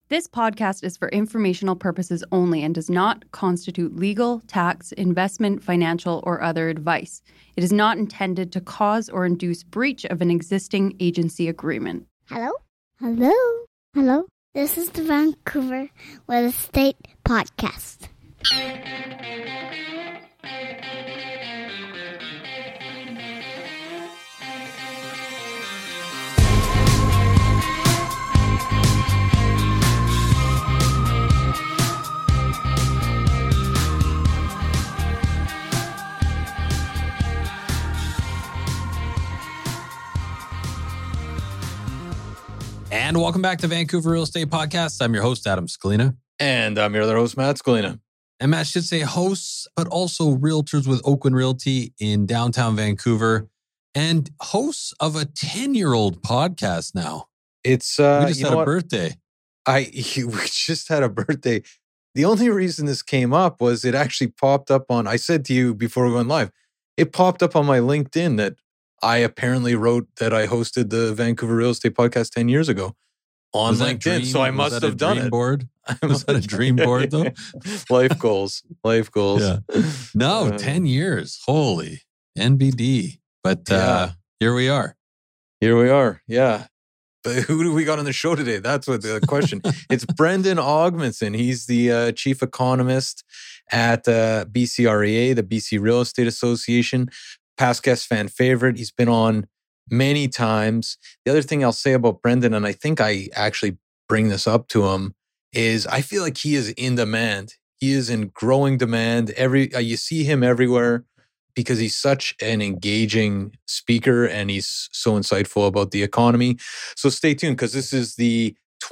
This podcast is for informational purposes only and does not constitute legal, tax, investment, financial, or other advice. It is not intended to cause or induce breach of an existing agency agreement. Hello? Hello? Hello? This is the Vancouver Real Estate Podcast. And welcome back to Vancouver Real Estate Podcast. I'm your host, Adam Scalina. And I'm your other host, Matt Scalina. And Matt should say hosts, but also realtors with Oakland Realty in downtown Vancouver and hosts of a 10-year-old podcast now. It's we just had a birthday. We just had a birthday. The only reason this came up was it actually popped up on, I said to you before we went live, it popped up on my LinkedIn that I apparently wrote that I hosted the Vancouver Real Estate Podcast 10 years ago on LinkedIn. So I must have done it. Board? Was that a dream board though? Life goals. Yeah. No, 10 years. Holy NBD. But here we are. Yeah. But who do we got on the show today? That's what the question. It's Brendan Ogmanson. He's the chief economist at BCREA, the BC Real Estate Association. Past guest, fan favorite. He's been on many times. The other thing I'll say about Brendan, and I think I actually bring this up to him, is I feel like he is in demand. He is in growing demand. You see him everywhere because he's such an engaging speaker and he's so insightful about the economy. So stay tuned because this is the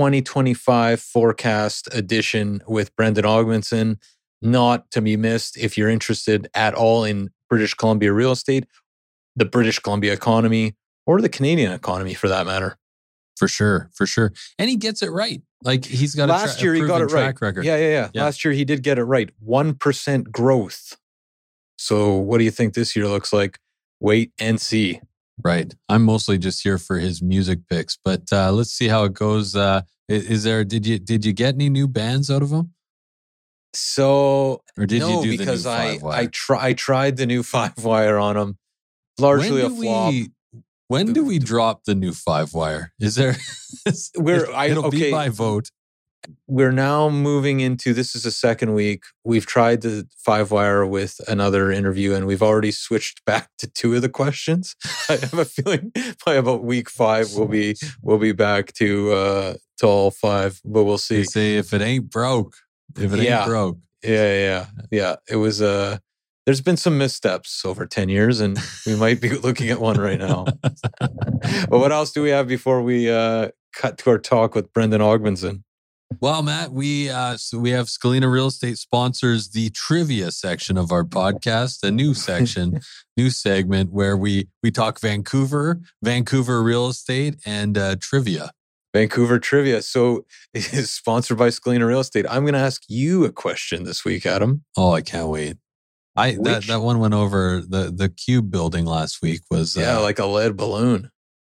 2025 forecast edition with Brendan Ogmanson. Not to be missed if you're interested at all in British Columbia real estate, the British Columbia economy, or the Canadian economy for that matter. For sure. And he gets it right. Like he's got last year he got it right. Track record. Yeah. Last year he did get it right. 1% growth. So what do you think this year looks like? Wait and see. Right. I'm mostly just here for his music picks, but let's see how it goes. Did you get any new bands out of him? So or did you do because the new I tried the new 5-wire on him. Largely a flop. When do we drop the new 5-wire? Is there? It'll be by vote. We're now moving into, this is the second week. We've tried the 5-wire with another interview and we've already switched back to 2 of the questions. I have a feeling by about week 5 we'll be back to all 5, but we'll see. They say if it ain't broke. Ain't broke. Yeah. It was there's been some missteps over 10 years and we might be looking at one right now. But what else do we have before we cut to our talk with Brendan Ogmanson? Well, Matt, we have Scalina Real Estate sponsors the trivia section of our podcast, a new section, new segment where we talk Vancouver real estate and trivia. Vancouver trivia. So it is sponsored by Scalina Real Estate. I'm going to ask you a question this week, Adam. Oh, I can't wait. That one went over the Cube building last week was... like a lead balloon.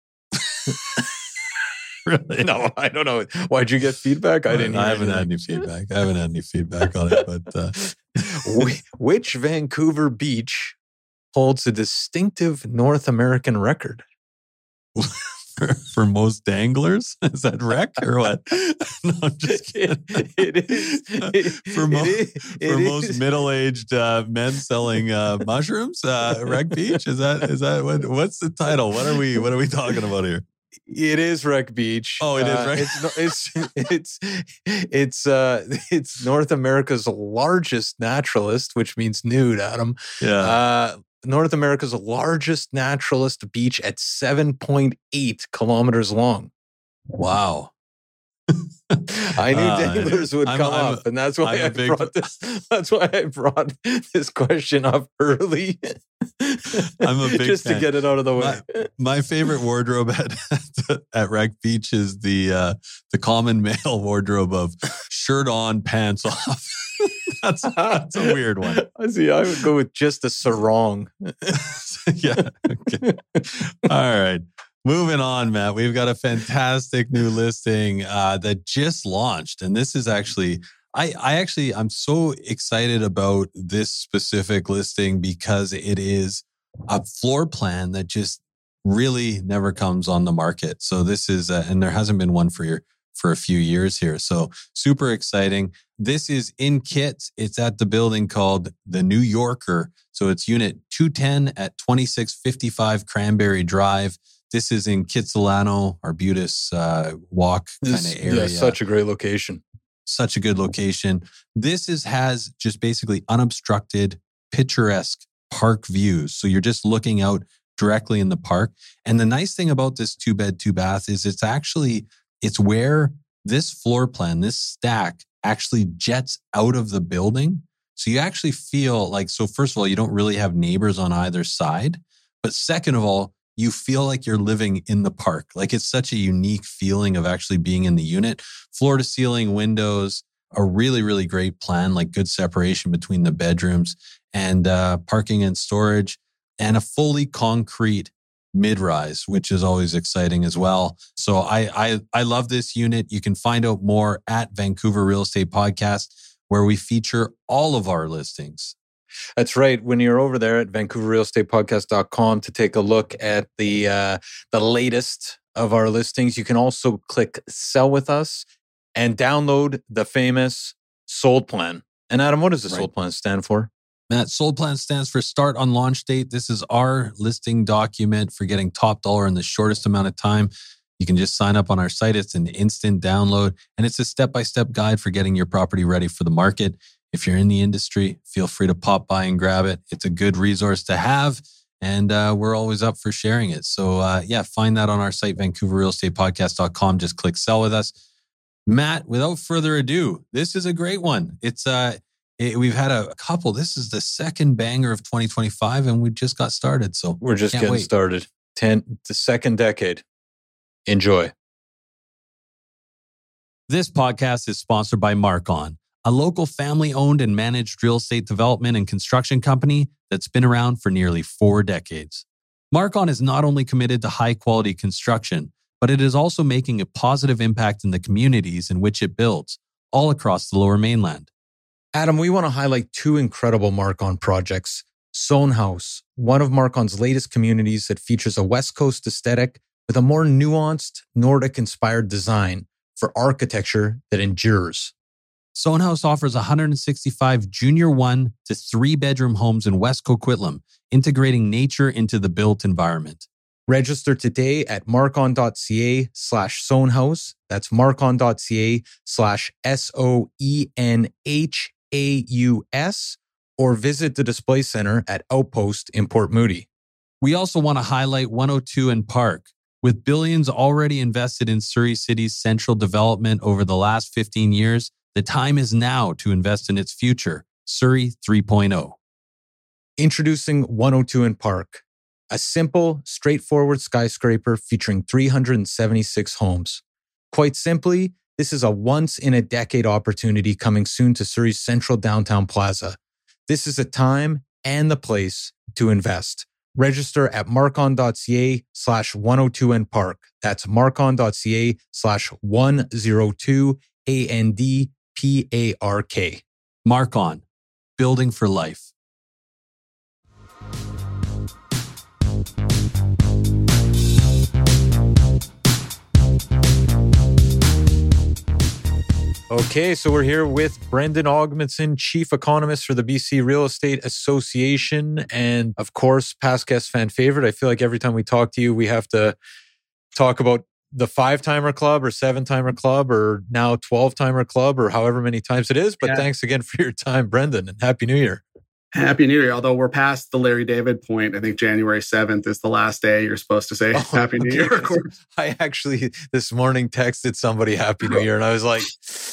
Really? No, I don't know. Why'd you get feedback? I haven't had any feedback. I haven't had any feedback on it, but... Which Vancouver beach holds a distinctive North American record? For most danglers? Is that wreck or what? No, I'm just kidding. It is. For most middle-aged men selling mushrooms, Wreck Beach? Is that what's the title? What are we talking about here? It is Wreck Beach. Oh, it is Wreck. It's North America's largest naturalist, which means nude, Adam. Yeah. North America's largest naturalist beach at 7.8 kilometers long. Wow. I knew danglers would come up, and that's why I brought this question up early. I'm a big just fan. To get it out of the way. My favorite wardrobe at Wreck Beach is the common male wardrobe of shirt on, pants off. That's a weird one. See, I would go with just a sarong. Yeah. Okay. All right. Moving on, Matt, we've got a fantastic new listing that just launched. And this is actually, I'm so excited about this specific listing because it is a floor plan that just really never comes on the market. So this is, and there hasn't been one for a few years here. So super exciting. This is in Kits. It's at the building called the New Yorker. So it's unit 210 at 2655 Cranberry Drive. This is in Kitsilano, Arbutus Walk kind of area. Yeah, such a great location. Such a good location. This has just basically unobstructed, picturesque park views. So you're just looking out directly in the park. And the nice thing about this 2-bed, 2-bath is it's where this floor plan, this stack actually jets out of the building. So you actually feel like, so first of all, you don't really have neighbors on either side. But second of all, you feel like you're living in the park. Like it's such a unique feeling of actually being in the unit. Floor to ceiling windows, a really, really great plan, like good separation between the bedrooms and parking and storage, and a fully concrete mid-rise, which is always exciting as well. So I love this unit. You can find out more at Vancouver Real Estate Podcast, where we feature all of our listings. That's right. When you're over there at VancouverRealEstatePodcast.com to take a look at the latest of our listings, you can also click Sell With Us and download the famous Sold Plan. And Adam, what does the Sold Plan stand for? Matt, Sold Plan stands for Start on Launch Date. This is our listing document for getting top dollar in the shortest amount of time. You can just sign up on our site. It's an instant download, and it's a step-by-step guide for getting your property ready for the market. If you're in the industry, feel free to pop by and grab it. It's a good resource to have, and we're always up for sharing it. So find that on our site, VancouverRealEstatePodcast.com. Just click Sell With Us. Matt, without further ado, this is a great one. We've had a couple. This is the second banger of 2025, and we just got started. So we're just getting started. The second decade. Enjoy. This podcast is sponsored by Mark-On, a local family-owned and managed real estate development and construction company that's been around for nearly 4 decades. Mark-On is not only committed to high-quality construction, but it is also making a positive impact in the communities in which it builds, all across the Lower Mainland. Adam, we want to highlight 2 incredible Mark-On projects. Sohn House, one of Mark-On's latest communities that features a West Coast aesthetic with a more nuanced, Nordic-inspired design for architecture that endures. Sohn House offers 165 junior 1 to 3 bedroom homes in West Coquitlam, integrating nature into the built environment. Register today at markon.ca/Sohnhouse. That's markon.ca/SOENHAUS, or visit the display center at Outpost in Port Moody. We also want to highlight 102 and Park. With billions already invested in Surrey City's central development over the last 15 years, the time is now to invest in its future. Surrey 3.0. Introducing 102 and Park, a simple, straightforward skyscraper featuring 376 homes. Quite simply, this is a once-in-a-decade opportunity coming soon to Surrey's central downtown plaza. This is a time and the place to invest. Register at markon.ca/102andpark. That's markon.ca/102andpark. Mark-On, building for life. Okay, so we're here with Brendan Augmundson, Chief Economist for the BC Real Estate Association, and of course, past guest fan favorite. I feel like every time we talk to you, we have to talk about the 5-timer club or 7-timer club or now 12-timer club or however many times it is. But Thanks again for your time, Brendan, and Happy New Year. Happy New Year. Although we're past the Larry David point, I think January 7th is the last day you're supposed to say Happy New Year. Of course. I actually this morning texted somebody Happy New Year, and I was like,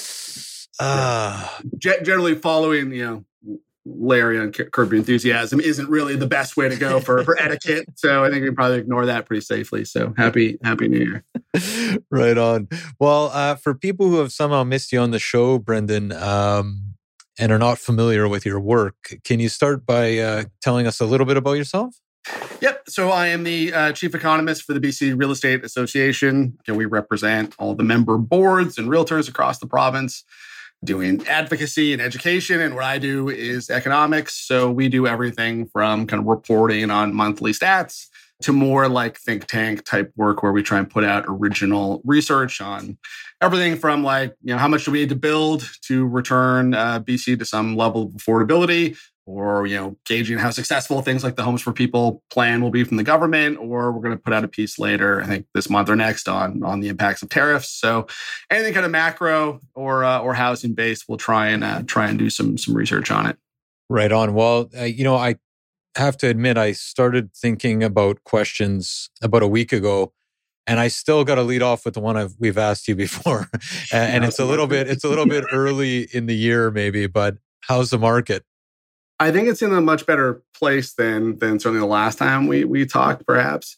Generally following, Larry on Curb Your Enthusiasm isn't really the best way to go for etiquette. So I think we can probably ignore that pretty safely. So happy New Year. Right on. Well, for people who have somehow missed you on the show, Brendan, and are not familiar with your work, can you start by telling us a little bit about yourself? Yep. So I am the chief economist for the BC Real Estate Association. We represent all the member boards and realtors across the province doing advocacy and education. And what I do is economics. So we do everything from kind of reporting on monthly stats to more like think tank type work where we try and put out original research on everything from how much do we need to build to return BC to some level of affordability, or, gauging how successful things like the Homes for People plan will be from the government, or we're going to put out a piece later, I think this month or next, on the impacts of tariffs. So anything kind of macro or housing based, we'll try and do some research on it. Right on. Well, I have to admit, I started thinking about questions about a week ago, and I still got to lead off with the one we've asked you before, and it's a little bit early in the year, maybe. But how's the market? I think it's in a much better place than certainly the last time we talked, perhaps.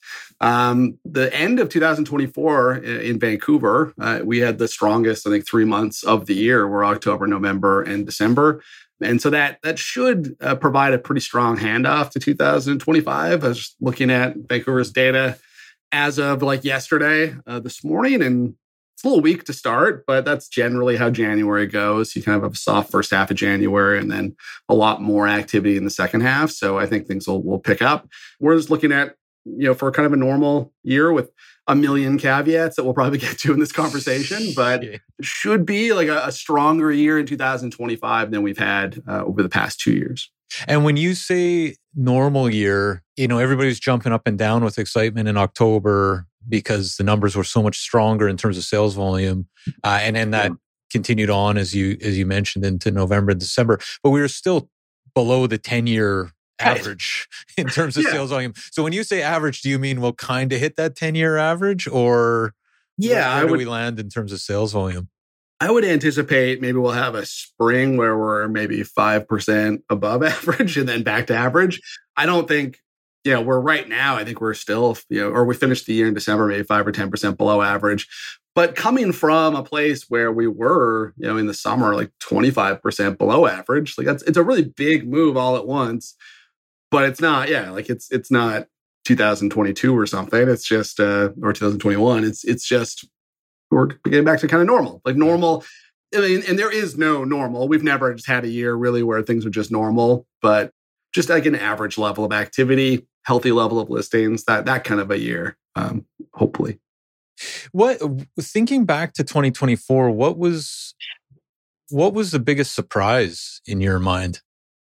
The end of 2024 in Vancouver, we had the strongest, I think, 3 months of the year were October, November, and December. And so that should provide a pretty strong handoff to 2025. I was just looking at Vancouver's data as of yesterday, this morning, and it's a little weak to start, but that's generally how January goes. You kind of have a soft first half of January and then a lot more activity in the second half. So I think things will pick up. We're just looking at, for kind of a normal year with a million caveats that we'll probably get to in this conversation, but it should be a stronger year in 2025 than we've had over the past 2 years. And when you say normal year, everybody's jumping up and down with excitement in October because the numbers were so much stronger in terms of sales volume. And then that continued on, as you mentioned, into November and December. But we were still below the 10-year average in terms of sales volume. So when you say average, do you mean we'll kind of hit that 10-year average, or where do we land in terms of sales volume? I would anticipate maybe we'll have a spring where we're maybe 5% above average and then back to average. I don't think, we're right now, I think we're still, or we finished the year in December, maybe 5 or 10% below average. But coming from a place where we were, in the summer, 25% below average, it's a really big move all at once. But it's not, it's not 2022 or something. It's just, or 2021. It's just, we're getting back to kind of normal. Normal, and there is no normal. We've never just had a year really where things are just normal, but just an average level of activity, healthy level of listings, that kind of a year, hopefully. Thinking back to 2024, what was the biggest surprise in your mind?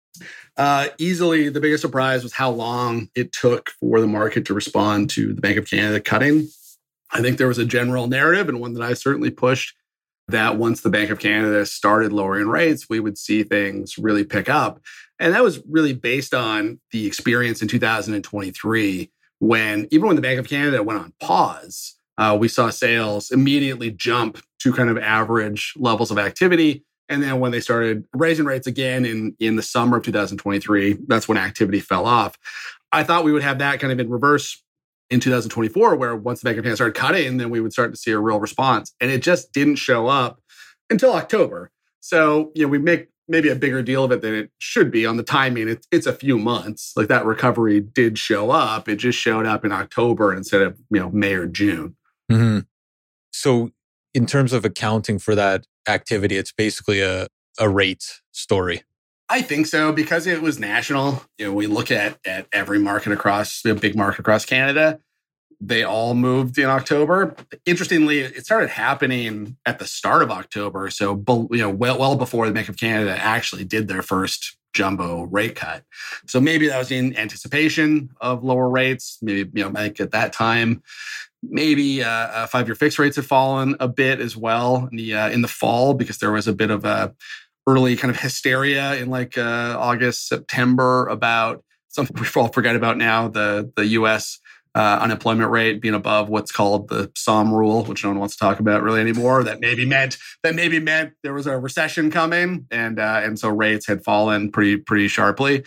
Easily the biggest surprise was how long it took for the market to respond to the Bank of Canada cutting. I think there was a general narrative, and one that I certainly pushed, that once the Bank of Canada started lowering rates, we would see things really pick up. And that was really based on the experience in 2023, when even when the Bank of Canada went on pause, we saw sales immediately jump to kind of average levels of activity. And then when they started raising rates again in the summer of 2023, that's when activity fell off. I thought we would have that kind of in reverse in 2024, where once the Bank of Canada started cutting, then we would start to see a real response. And it just didn't show up until October. So, we make maybe a bigger deal of it than it should be on the timing. It's a few months. That recovery did show up. It just showed up in October instead of, May or June. Mm-hmm. So in terms of accounting for that activity, it's basically a rate story. I think so, because it was national. We look at every market across, big market across Canada. They all moved in October. Interestingly, it started happening at the start of October. So, well before the Bank of Canada actually did their first jumbo rate cut. So maybe that was in anticipation of lower rates. Maybe, like at that time, maybe 5-year fixed rates had fallen a bit as well in the fall, because there was a bit of a early kind of hysteria in August, September about something we all forget about now, the U.S. Unemployment rate being above what's called the SOM rule, which no one wants to talk about really anymore. That maybe meant there was a recession coming, and so rates had fallen pretty sharply.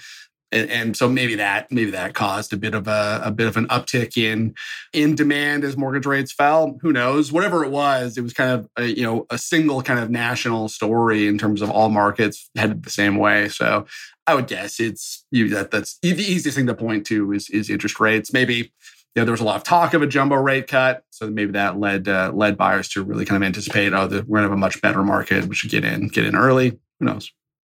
And so maybe that caused a bit of an uptick in demand as mortgage rates fell. Who knows? Whatever it was kind of a single kind of national story in terms of all markets headed the same way. So I would guess that's the easiest thing to point to is interest rates. Maybe there was a lot of talk of a jumbo rate cut, so maybe that led buyers to really kind of anticipate, we're going to have a much better market. We should get in early. Who knows?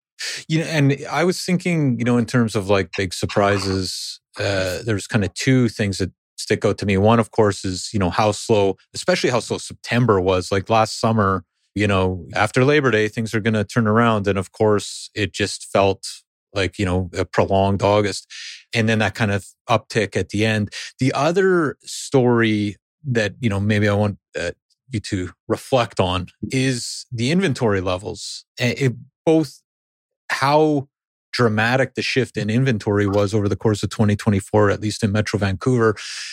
And I was thinking, in terms of like big surprises, there's kind of two things that stick out to me. One, of course, is, how slow September was. Like last summer, after Labor Day, things are going to turn around. And of course, it just felt like, a prolonged August. And then that kind of uptick at the end. The other story that, maybe I want you to reflect on is the inventory levels. Both how dramatic the shift in inventory was over the course of 2024, at least in Metro Vancouver,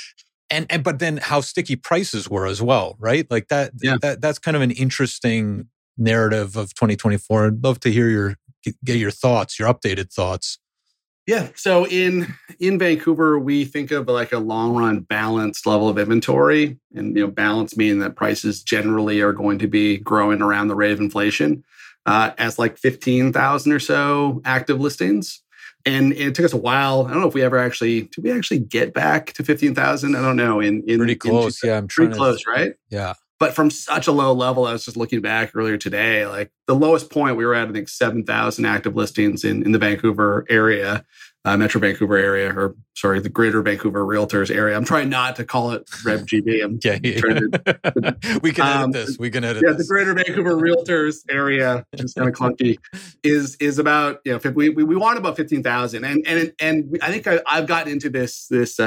but then how sticky prices were as well, right? Like that's kind of an interesting narrative of 2024. I'd love to hear get your thoughts, your updated thoughts. Yeah. So in Vancouver, we think of like a long run balanced level of inventory, and balance meaning that prices generally are going to be growing around the rate of inflation. As like 15,000 or so active listings. And it took us a while. I don't know if did we actually get back to 15,000? I don't know. Pretty close. Yeah. Pretty close, right? Yeah. But from such a low level, I was just looking back earlier today, like the lowest point we were at, I think 7,000 active listings in the Vancouver area. Metro Vancouver area, the Greater Vancouver Realtors area. I'm trying not to call it RevGB. I'm trying to. We can edit this. We can edit this. The Greater Vancouver Realtors area, which is kind of clunky, is about we want about 15,000, and I think I've gotten into this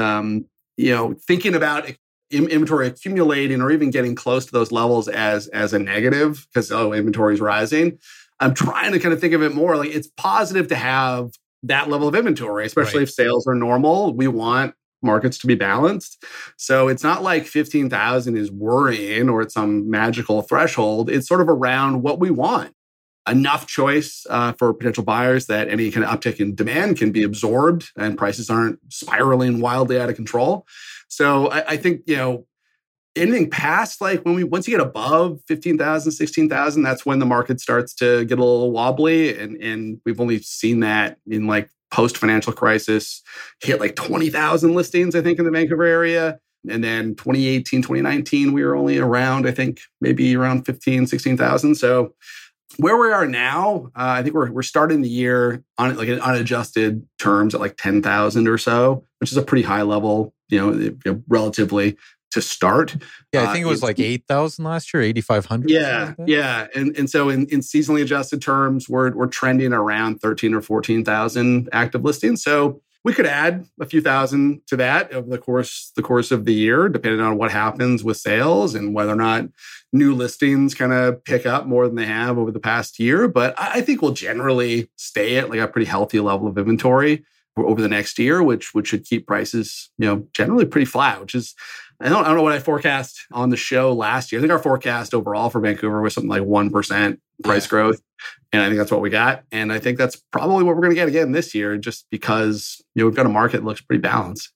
thinking about inventory accumulating or even getting close to those levels as a negative because inventory is rising. I'm trying to kind of think of it more like it's positive to have that level of inventory, especially if sales are normal. We want markets to be balanced. So it's not like 15,000 is worrying or it's some magical threshold. It's sort of around what we want. Enough choice for potential buyers that any kind of uptick in demand can be absorbed and prices aren't spiraling wildly out of control. So I think, anything past once you get above 15,000, 16,000, that's when the market starts to get a little wobbly. And we've only seen that in like post-financial crisis, hit like 20,000 listings, I think, in the Vancouver area. And then 2018, 2019, we were only around, I think, maybe around 15, 16,000. So where we are now, I think we're starting the year on like unadjusted terms at like 10,000 or so, which is a pretty high level, relatively to start. Yeah, I think it was like 8,000 last year, 8,500. Yeah. And so in seasonally adjusted terms, we're trending around 13 or 14,000 active listings. So we could add a few thousand to that over the course of the year, depending on what happens with sales and whether or not new listings kind of pick up more than they have over the past year. But I think we'll generally stay at like a pretty healthy level of inventory over the next year, which should keep prices, generally pretty flat, which is, I don't know what I forecast on the show last year. I think our forecast overall for Vancouver was something like 1% price growth. And I think that's what we got. And I think that's probably what we're going to get again this year, just because, we've got a market that looks pretty balanced.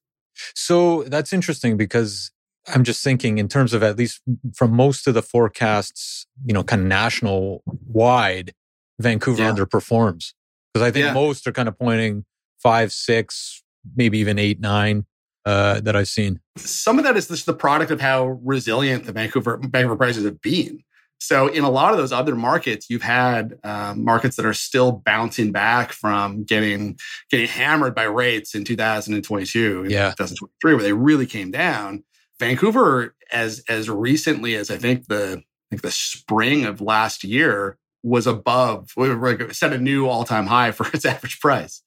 So that's interesting because I'm just thinking in terms of at least from most of the forecasts, kind of national wide, Vancouver underperforms. Because I think most are kind of pointing 5, 6, maybe even 8, 9 that I've seen. Some of that is just the product of how resilient the Vancouver prices have been. So in a lot of those other markets, you've had markets that are still bouncing back from getting hammered by rates in 2022 and 2023, where they really came down. Vancouver, as recently as I think the spring of last year, was above, set a new all-time high for its average price.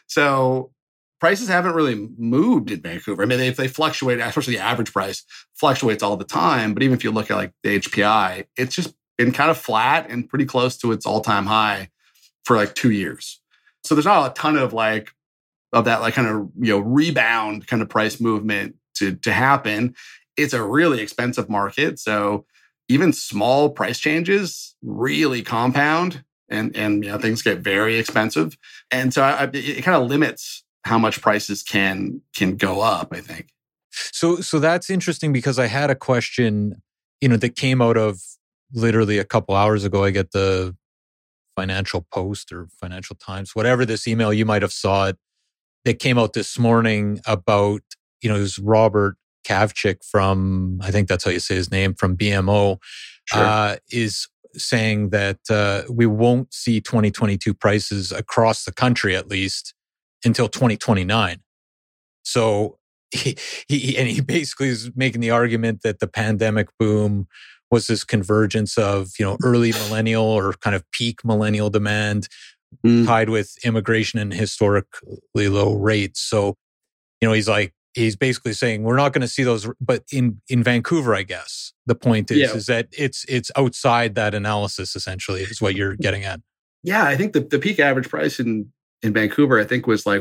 So prices haven't really moved in Vancouver. I mean, they fluctuate, especially the average price fluctuates all the time. But even if you look at like the HPI, it's just been kind of flat and pretty close to its all-time high for like 2 years. So there's not a ton of that like kind of, rebound kind of price movement to happen. It's a really expensive market. So even small price changes really compound and things get very expensive. And so it kind of limits how much prices can go up, I think. So that's interesting because I had a question, that came out of literally a couple hours ago. I get the Financial Post or Financial Times, whatever this email, you might have saw it. That came out this morning about, it was Robert Kavchik from, I think that's how you say his name, from BMO, Sure. is saying that we won't see 2022 prices across the country, at least, until 2029. So he basically is making the argument that the pandemic boom was this convergence of, early millennial or kind of peak millennial demand tied with immigration and historically low rates. So, he's basically saying we're not going to see those, but in Vancouver, I guess the point is that it's outside that analysis, essentially, is what you're getting at. Yeah, I think the peak average price in Vancouver, I think, was like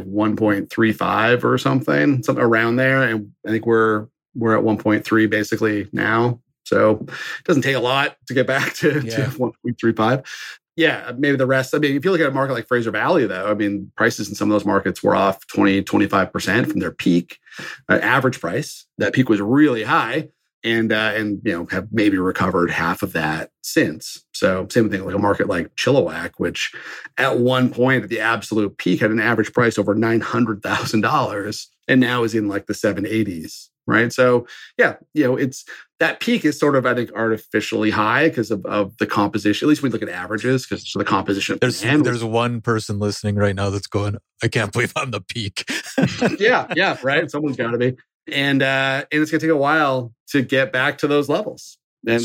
1.35 or something around there, and I think we're at 1.3 basically now. So it doesn't take a lot to get back to 1.35. Yeah, maybe the rest. I mean, if you look at a market like Fraser Valley, though, I mean, prices in some of those markets were off 20-25% from their peak average price. That peak was really high, and have maybe recovered half of that since. So same thing like a market like Chilliwack, which at one point at the absolute peak had an average price over $900,000, and now is in like the 780s. Right. So, it's that peak is sort of, I think, artificially high because of the composition. At least we look at averages because the composition. There's one person listening right now that's going, I can't believe I'm the peak. yeah. Right. Someone's got to be. And it's going to take a while to get back to those levels. And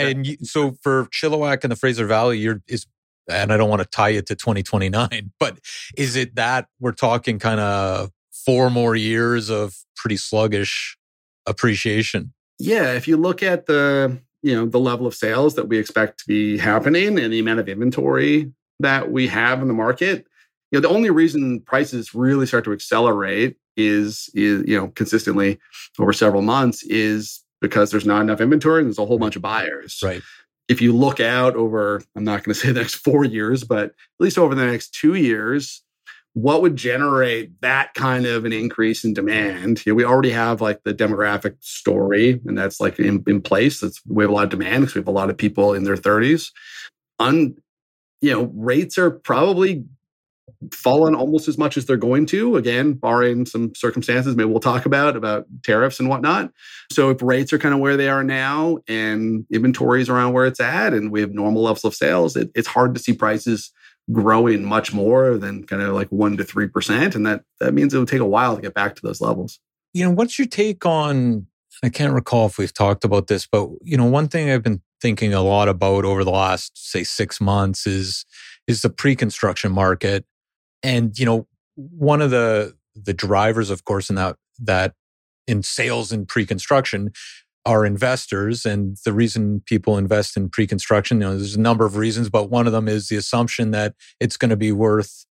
so for Chilliwack and the Fraser Valley, and I don't want to tie it to 2029, but is it that we're talking kind of 4 more years of pretty sluggish appreciation? Yeah, if you look at the level of sales that we expect to be happening and the amount of inventory that we have in the market, the only reason prices really start to accelerate is consistently over several months is because there's not enough inventory and there's a whole bunch of buyers. Right. If you look out over, I'm not going to say the next 4 years, but at least over the next 2 years, what would generate that kind of an increase in demand? We already have like the demographic story, and that's like in place. We have a lot of demand because we have a lot of people in their 30s. Rates are probably fallen almost as much as they're going to, again, barring some circumstances maybe we'll talk about tariffs and whatnot. So if rates are kind of where they are now and inventory is around where it's at and we have normal levels of sales, it's hard to see prices growing much more than kind of like 1% to 3%. And that means it would take a while to get back to those levels. What's your take on, I can't recall if we've talked about this, but one thing I've been thinking a lot about over the last, say, 6 months is the pre-construction market. And, one of the drivers, of course, in that in sales and pre-construction are investors. And the reason people invest in pre-construction, there's a number of reasons, but one of them is the assumption that it's going to be worth,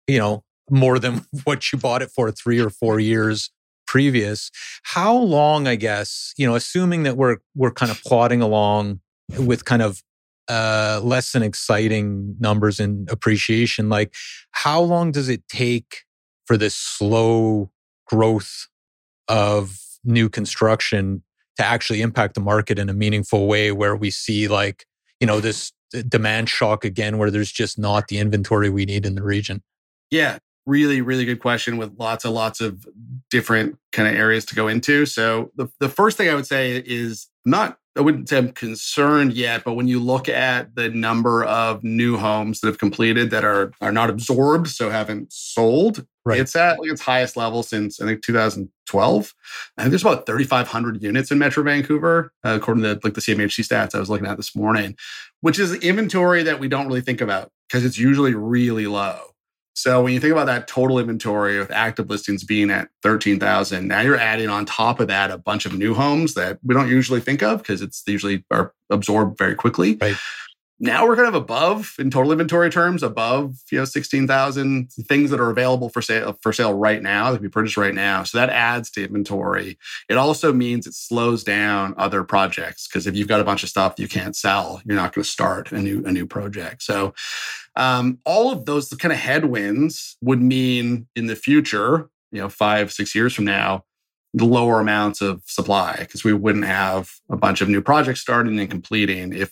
more than what you bought it for 3 or 4 years previous. How long, I guess, assuming that we're kind of plodding along with kind of less than exciting numbers in appreciation, like how long does it take for this slow growth of new construction to actually impact the market in a meaningful way where we see like, this demand shock again, where there's just not the inventory we need in the region? Yeah, really, really good question with lots of different kind of areas to go into. So the first thing I would say is I wouldn't say I'm concerned yet, but when you look at the number of new homes that have completed that are not absorbed, so haven't sold, right. It's at like its highest level since I think 2012. I think there's about 3,500 units in Metro Vancouver, according to like the CMHC stats I was looking at this morning, which is inventory that we don't really think about because it's usually really low. So when you think about that total inventory with active listings being at 13,000, now you're adding on top of that a bunch of new homes that we don't usually think of because it's usually are absorbed very quickly. Right. Now we're kind of above in total inventory terms, above 16,000 things that are available for sale right now that we purchase right now. So that adds to inventory. It also means it slows down other projects because if you've got a bunch of stuff you can't sell, you're not going to start a new project. So all of those kind of headwinds would mean in the future 5-6 years from now, the lower amounts of supply, because we wouldn't have a bunch of new projects starting and completing if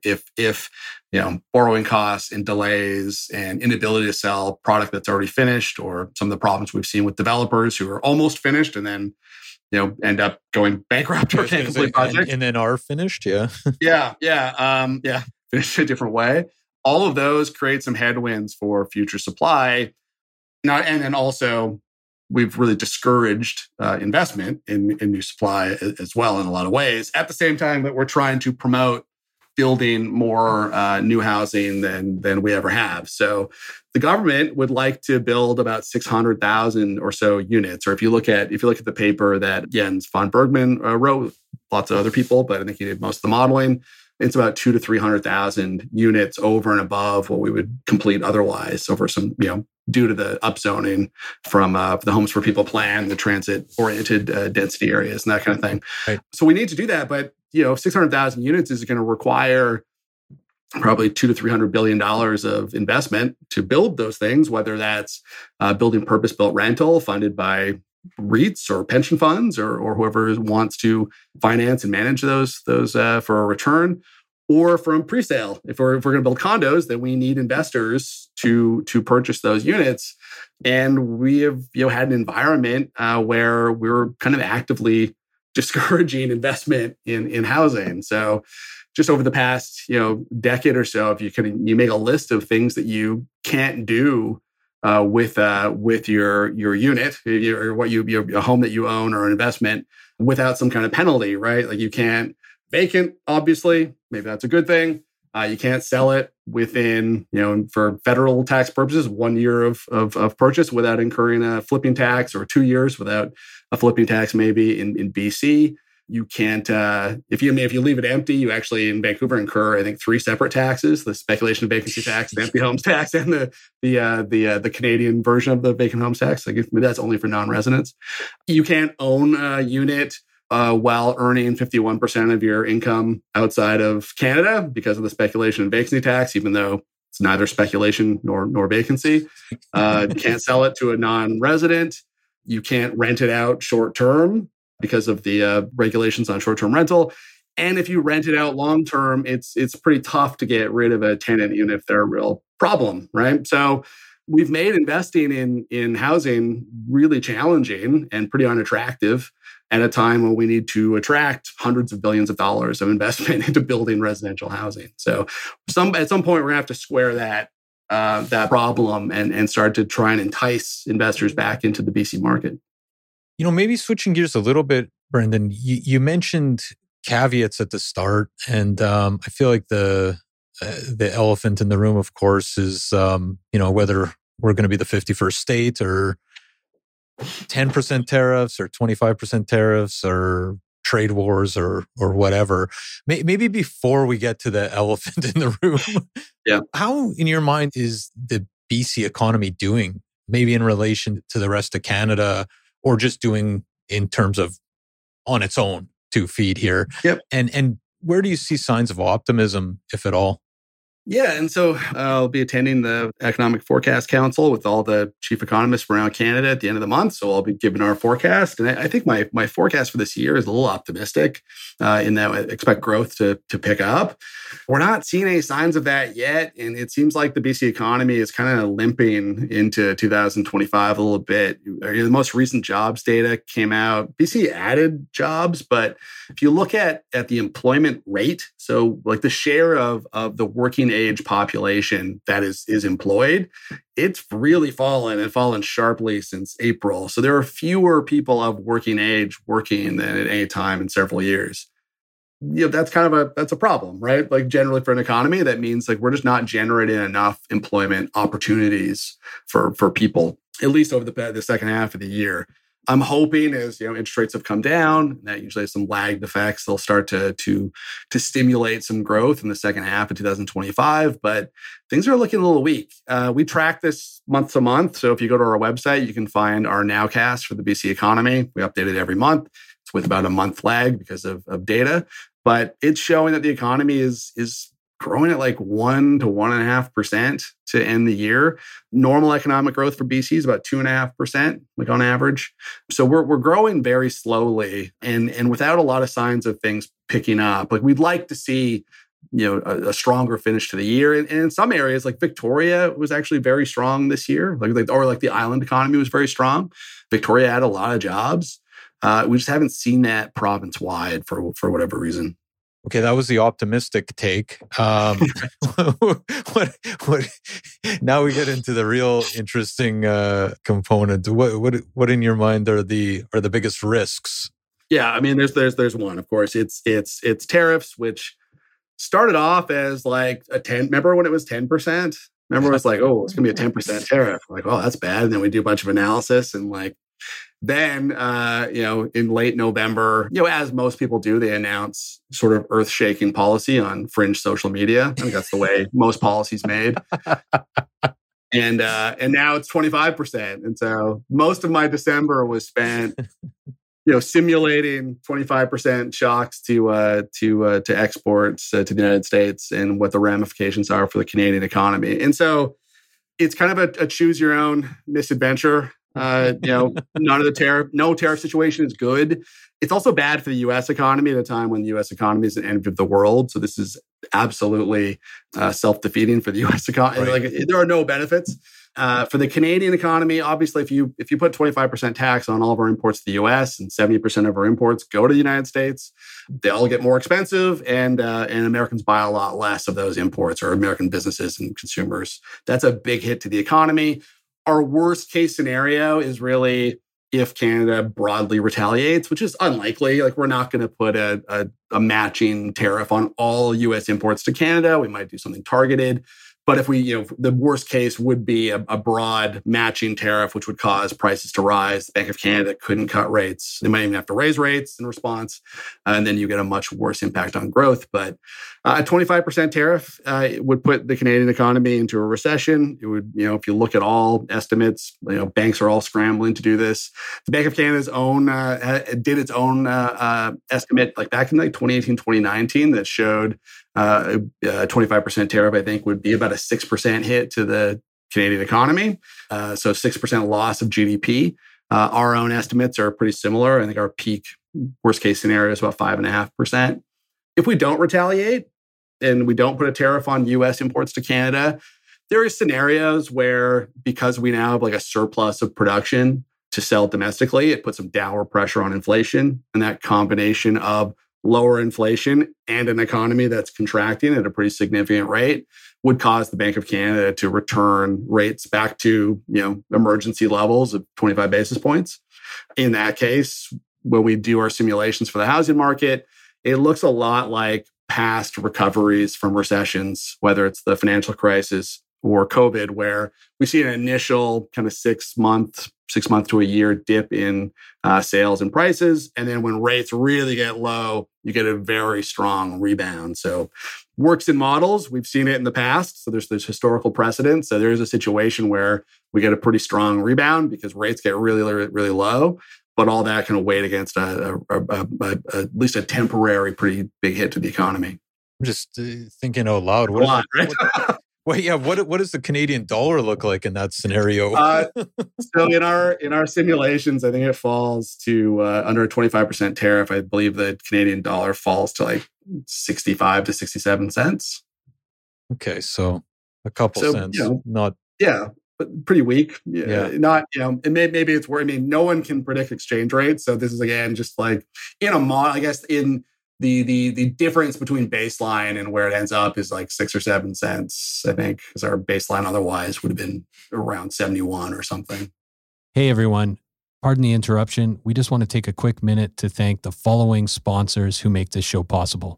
borrowing costs and delays and inability to sell product that's already finished, or some of the problems we've seen with developers who are almost finished and then end up going bankrupt or can't complete projects and then are finished. Yeah. Finished a different way. All of those create some headwinds for future supply. Now, and then also, we've really discouraged investment in new supply as well in a lot of ways. At the same time that we're trying to promote building more new housing than we ever have. So the government would like to build about 600,000 or so units. Or if you look at the paper that Jens von Bergman wrote, lots of other people, but I think he did most of the modeling. It's about 200,000 to 300,000 units over and above what we would complete otherwise over some, due to the upzoning from the Homes for People plan, the transit-oriented density areas and that kind of thing. Right. So we need to do that, but 600,000 units is going to require probably $200 to $300 billion of investment to build those things, whether that's building purpose-built rental funded by REITs or pension funds or whoever wants to finance and manage those for a return, or from pre-sale. If we're going to build condos, then we need investors to purchase those units. And we have had an environment where we're kind of actively discouraging investment in housing. So just over the past decade or so, if you make a list of things that you can't do with your unit, or a home that you own or an investment without some kind of penalty, right? Like you can't vacant, obviously, maybe that's a good thing. You can't sell it within, for federal tax purposes, 1 year of purchase without incurring a flipping tax, or 2 years without a flipping tax, maybe in BC. You can't, if you leave it empty, you actually in Vancouver incur, I think, 3 separate taxes: the speculation vacancy tax, the empty homes tax, and the Canadian version of the vacant homes tax. Like that's only for non-residents. You can't own a unit while earning 51% of your income outside of Canada because of the speculation and vacancy tax, even though it's neither speculation nor vacancy. You can't sell it to a non-resident. You can't rent it out short-term because of the regulations on short-term rental. And if you rent it out long-term, it's pretty tough to get rid of a tenant unit if they're a real problem, right? So we've made investing in housing really challenging and pretty unattractive at a time when we need to attract hundreds of billions of dollars of investment into building residential housing. So at some point, we're going to have to square that problem and start to try and entice investors back into the BC market. Maybe switching gears a little bit, Brendan, you mentioned caveats at the start, and I feel like the elephant in the room, of course, is whether we're going to be the 51st state, or 10% tariffs, or 25% tariffs, or trade wars, or whatever. Maybe before we get to the elephant in the room, yeah, how in your mind is the BC economy doing? Maybe in relation to the rest of Canada, or just doing in terms of on its own 2 feet here. Yep. And where do you see signs of optimism, if at all? Yeah, and so I'll be attending the Economic Forecast Council with all the chief economists from around Canada at the end of the month. So I'll be giving our forecast. And I think my forecast for this year is a little optimistic in that I expect growth to pick up. We're not seeing any signs of that yet. And it seems like the BC economy is kind of limping into 2025 a little bit. The most recent jobs data came out. BC added jobs, but if you look at the employment rate, so like the share of the working age population that is employed, it's really fallen sharply since April. So there are fewer people of working age working than at any time in several years. That's a problem, right? Like generally for an economy, that means like we're just not generating enough employment opportunities for people, at least over the second half of the year. I'm hoping as interest rates have come down, that usually has some lagged effects, they'll start to stimulate some growth in the second half of 2025. But things are looking a little weak. We track this month to month. So if you go to our website, you can find our nowcast for the BC economy. We update it every month. It's with about a month lag because of data. But it's showing that the economy is growing at like 1 to 1.5% to end the year. Normal economic growth for BC is about 2.5%, like on average. So we're growing very slowly and without a lot of signs of things picking up. Like we'd like to see, a stronger finish to the year. And in some areas, like Victoria was actually very strong this year. Like the island economy was very strong. Victoria had a lot of jobs. We just haven't seen that province-wide for whatever reason. Okay, that was the optimistic take. What? Now we get into the real interesting component. What in your mind are the biggest risks? Yeah, I mean, there's one. Of course, it's tariffs, which started off as like a 10. Remember when it was 10%? Remember it was like, oh, it's gonna be a 10% tariff. Like, oh, that's bad. And then we do a bunch of analysis and like. Then, in late November, as most people do, they announce sort of earth-shaking policy on fringe social media. I think that's the way most policies made. And now it's 25%. And so most of my December was spent, simulating 25% shocks to exports to the United States and what the ramifications are for the Canadian economy. And so it's kind of a choose your own misadventure. No tariff situation is good. It's also bad for the U.S. economy at a time when the U.S. economy is the envy of the world. So this is absolutely self-defeating for the U.S. economy. Right. Like there are no benefits for the Canadian economy. Obviously, if you put 25% tax on all of our imports to the U.S. and 70% of our imports go to the United States, they all get more expensive, and Americans buy a lot less of those imports, or American businesses and consumers. That's a big hit to the economy. Our worst case scenario is really if Canada broadly retaliates, which is unlikely. Like we're not going to put a matching tariff on all U.S. imports to Canada. We might do something targeted. But if we, the worst case would be a broad matching tariff, which would cause prices to rise. The Bank of Canada couldn't cut rates. They might even have to raise rates in response. And then you get a much worse impact on growth. But a 25% tariff would put the Canadian economy into a recession. It would, if you look at all estimates, banks are all scrambling to do this. The Bank of Canada's own did its own estimate like back in 2018, 2019 that showed a 25% tariff, I think, would be about a 6% hit to the Canadian economy. So 6% loss of GDP. Our own estimates are pretty similar. I think our peak worst case scenario is about 5.5%. If we don't retaliate and we don't put a tariff on U.S. imports to Canada, there are scenarios where, because we now have like a surplus of production to sell domestically, it puts some downward pressure on inflation. And that combination of lower inflation and an economy that's contracting at a pretty significant rate would cause the Bank of Canada to return rates back to, emergency levels of 25 basis points. In that case, when we do our simulations for the housing market, it looks a lot like past recoveries from recessions, whether it's the financial crisis or COVID, where we see an initial kind of 6 month to a year dip in sales and prices. And then when rates really get low, you get a very strong rebound. So works in models. We've seen it in the past. So there's historical precedent. So there's a situation where we get a pretty strong rebound because rates get really, really low. But all that kind of weighed against at least a temporary pretty big hit to the economy. I'm just thinking out loud. What does the Canadian dollar look like in that scenario? So in our simulations, I think it falls to under a 25% tariff. I believe the Canadian dollar falls to like 65 to 67 cents. Okay, so a couple cents, not but pretty weak. Yeah. Not, and maybe it's where, no one can predict exchange rates. So this is, again, just like in a model, I guess in the difference between baseline and where it ends up is like 6 or 7 cents, I think, because our baseline otherwise would have been around 71 or something. Hey, everyone. Pardon the interruption. We just want to take a quick minute to thank the following sponsors who make this show possible.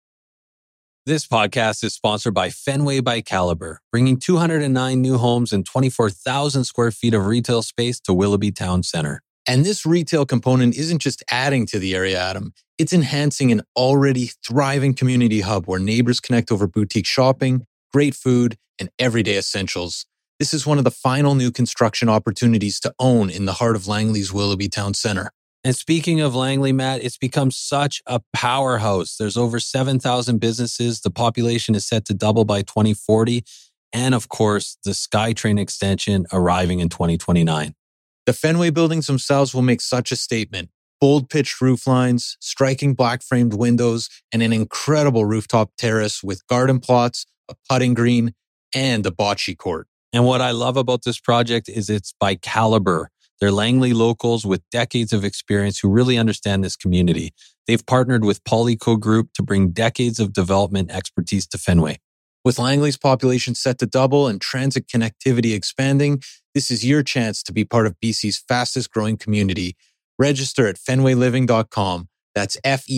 This podcast is sponsored by Fenway by Caliber, bringing 209 new homes and 24,000 square feet of retail space to Willoughby Town Center. And this retail component isn't just adding to the area, Adam. It's enhancing an already thriving community hub where neighbors connect over boutique shopping, great food, and everyday essentials. This is one of the final new construction opportunities to own in the heart of Langley's Willoughby Town Center. And speaking of Langley, Matt, it's become such a powerhouse. There's over 7,000 businesses. The population is set to double by 2040. And of course, the SkyTrain extension arriving in 2029. The Fenway buildings themselves will make such a statement. Bold pitched roof lines, striking black framed windows, and an incredible rooftop terrace with garden plots, a putting green, and a bocce court. And what I love about this project is it's by caliber. They're Langley locals with decades of experience who really understand this community. They've partnered with Polyco Group to bring decades of development expertise to Fenway. With Langley's population set to double and transit connectivity expanding, this is your chance to be part of BC's fastest growing community. Register at fenwayliving.com. That's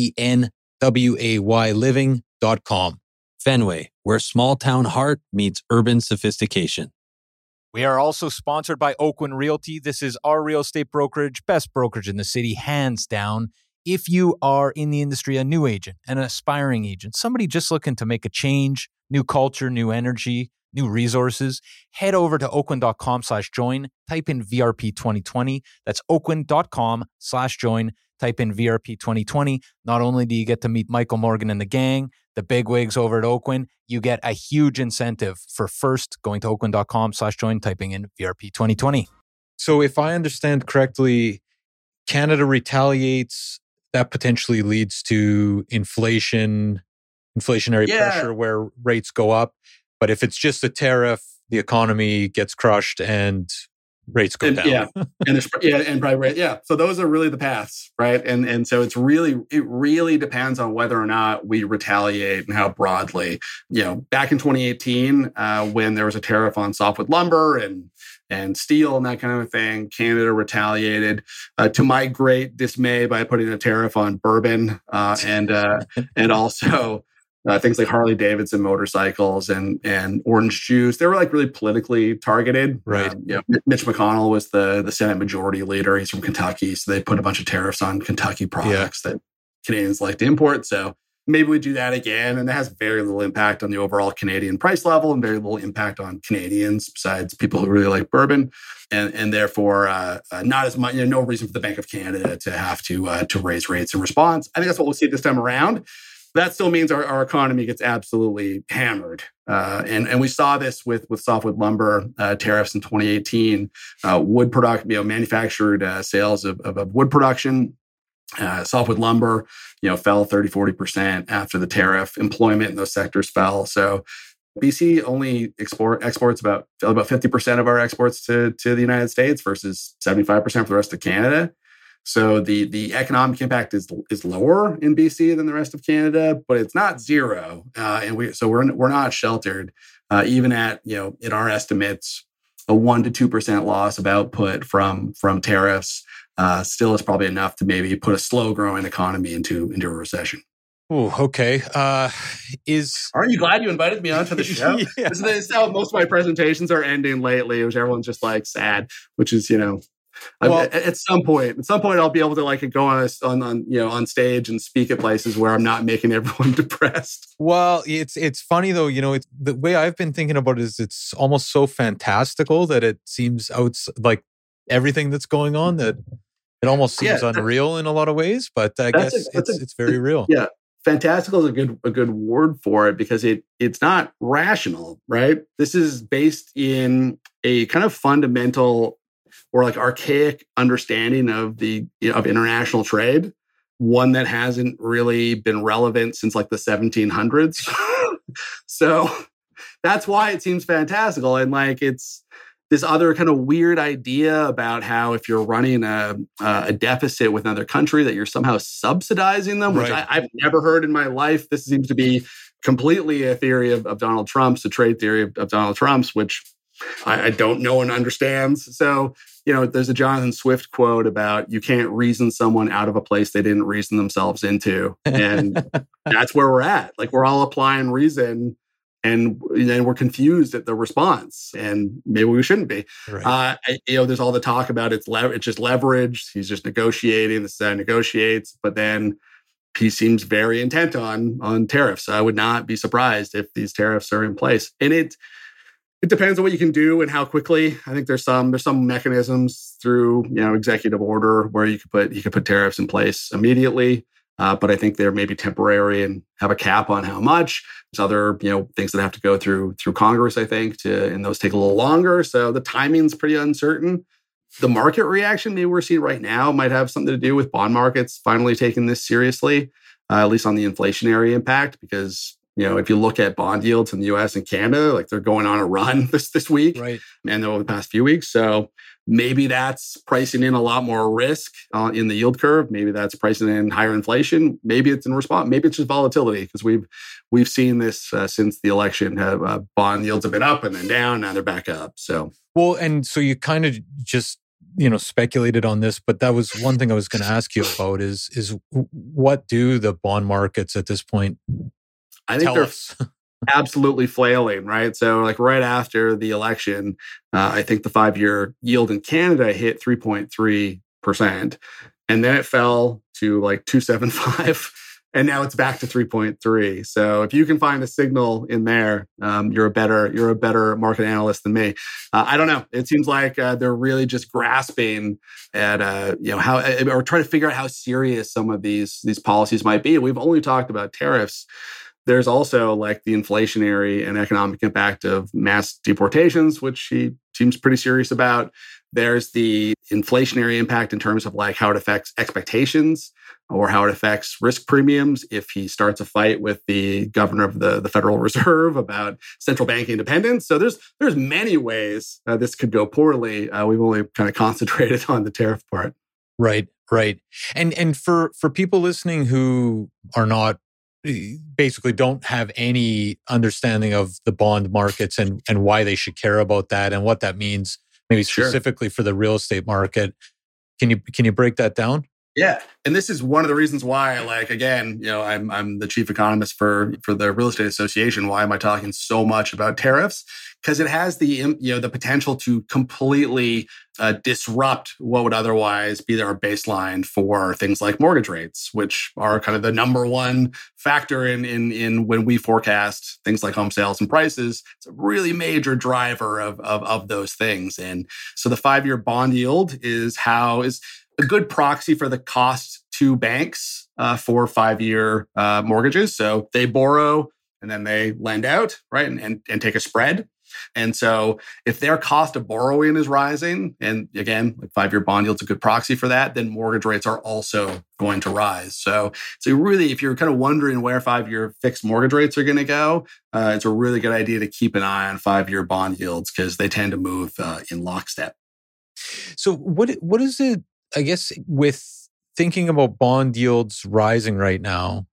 FENWAY living.com. Fenway, where small town heart meets urban sophistication. We are also sponsored by Oakwyn Realty. This is our real estate brokerage, best brokerage in the city, hands down. If you are in the industry, a new agent, an aspiring agent, somebody just looking to make a change, new culture, new energy, new resources, head over to oakwyn.com/join, type in VRP 2020. That's oakwyn.com/join, type in VRP 2020. Not only do you get to meet Michael Morgan and the gang, the bigwigs over at Oakwyn, you get a huge incentive for first going to oakwyn.com/join, typing in VRP 2020. So if I understand correctly, Canada retaliates, that potentially leads to inflationary pressure where rates go up. But if it's just a tariff, the economy gets crushed and rates go down. Yeah, and probably So those are really the paths, right? And so it really depends on whether or not we retaliate and how broadly. Back in 2018, when there was a tariff on softwood lumber and steel and that kind of thing, Canada retaliated to my great dismay by putting a tariff on bourbon and also things like Harley Davidson motorcycles and orange juice. They were like really politically targeted. Right. Mitch McConnell was the Senate Majority Leader. He's from Kentucky. So they put a bunch of tariffs on Kentucky products that Canadians like to import. So maybe we do that again. And that has very little impact on the overall Canadian price level and very little impact on Canadians besides people who really like bourbon. And therefore, not as much, no reason for the Bank of Canada to have to raise rates in response. I think that's what we'll see this time around. That still means our economy gets absolutely hammered. And we saw this with softwood lumber tariffs in 2018. Wood product, manufactured sales of wood production, softwood lumber, fell 30-40% after the tariff. Employment in those sectors fell. So BC only exports about 50% of our exports to the United States versus 75% for the rest of Canada. So the economic impact is lower in BC than the rest of Canada, but it's not zero. And we're not sheltered, even at, in our estimates, a 1% to 2% loss of output from tariffs still is probably enough to maybe put a slow growing economy into a recession. Oh, okay. Aren't you glad you invited me onto the show? Yeah. This is how most of my presentations are ending lately, which everyone's just like sad, which is, well, at some point I'll be able to go on stage and speak at places where I'm not making everyone depressed. Well, it's funny though, it's the way I've been thinking about it is it's almost so fantastical that it seems like everything that's going on that it almost seems unreal in a lot of ways, but I guess it's very real. Yeah. Fantastical is a good word for it because it's not rational, right? This is based in a kind of fundamental or archaic understanding of of international trade, one that hasn't really been relevant since the 1700s. So that's why it seems fantastical. And it's this other kind of weird idea about how if you're running a deficit with another country that you're somehow subsidizing them, which I've never heard in my life. This seems to be completely a theory of Donald Trump's, a trade theory of Donald Trump's, which I don't know and understands. So, there's a Jonathan Swift quote about you can't reason someone out of a place they didn't reason themselves into. And that's where we're at. We're all applying reason and then we're confused at the response. And maybe we shouldn't be. Right. There's all the talk about it's just leverage. He's just negotiating. This guy negotiates. But then he seems very intent on tariffs. I would not be surprised if these tariffs are in place. And It depends on what you can do and how quickly. I think there's some mechanisms through executive order where you could put tariffs in place immediately. But I think they're maybe temporary and have a cap on how much. There's other things that have to go through Congress, I think, and those take a little longer. So the timing's pretty uncertain. The market reaction maybe we're seeing right now might have something to do with bond markets finally taking this seriously, at least on the inflationary impact, because if you look at bond yields in the US and Canada, like they're going on a run this week, Right. And over the past few weeks. So maybe that's pricing in a lot more risk in the yield curve. Maybe that's pricing in higher inflation. Maybe it's in response. Maybe it's just volatility, because we've seen this since the election. Bond yields have been up and then down. Now they're back up. So and so you kind of just speculated on this, but that was one thing I was going to ask you about is what do the bond markets at this point I think tell they're us? absolutely flailing, right? So like right after the election, I think the 5-year yield in Canada hit 3.3%, and then it fell to like 2.75, and now it's back to 3.3. So if you can find a signal in there, you're a better market analyst than me. I don't know. It seems like they're really just grasping at how, or trying to figure out how serious some of these policies might be. We've only talked about tariffs. There's also like the inflationary and economic impact of mass deportations, which he seems pretty serious about. There's the inflationary impact in terms of like how it affects expectations or how it affects risk premiums if he starts a fight with the governor of the Federal Reserve about central bank independence. So there's many ways this could go poorly. We've only kind of concentrated on the tariff part. Right. And for people listening who are not, basically don't have any understanding of the bond markets and why they should care about that and what that means, maybe specifically for the real estate market. Can you break that down? Yeah. And this is one of the reasons why, like, again, I'm the chief economist for the Real Estate Association. Why am I talking so much about tariffs? Because it has the potential to completely disrupt what would otherwise be our baseline for things like mortgage rates, which are kind of the number one factor in when we forecast things like home sales and prices. It's a really major driver of those things. And so the 5-year bond yield is a good proxy for the cost to banks for 5-year mortgages. So they borrow and then they lend out, right, and take a spread. And so if their cost of borrowing is rising, and again, like 5-year bond yield's a good proxy for that, then mortgage rates are also going to rise. So really, if you're kind of wondering where 5-year fixed mortgage rates are going to go, it's a really good idea to keep an eye on 5-year bond yields because they tend to move in lockstep. So what is it, I guess, with thinking about bond yields rising right now,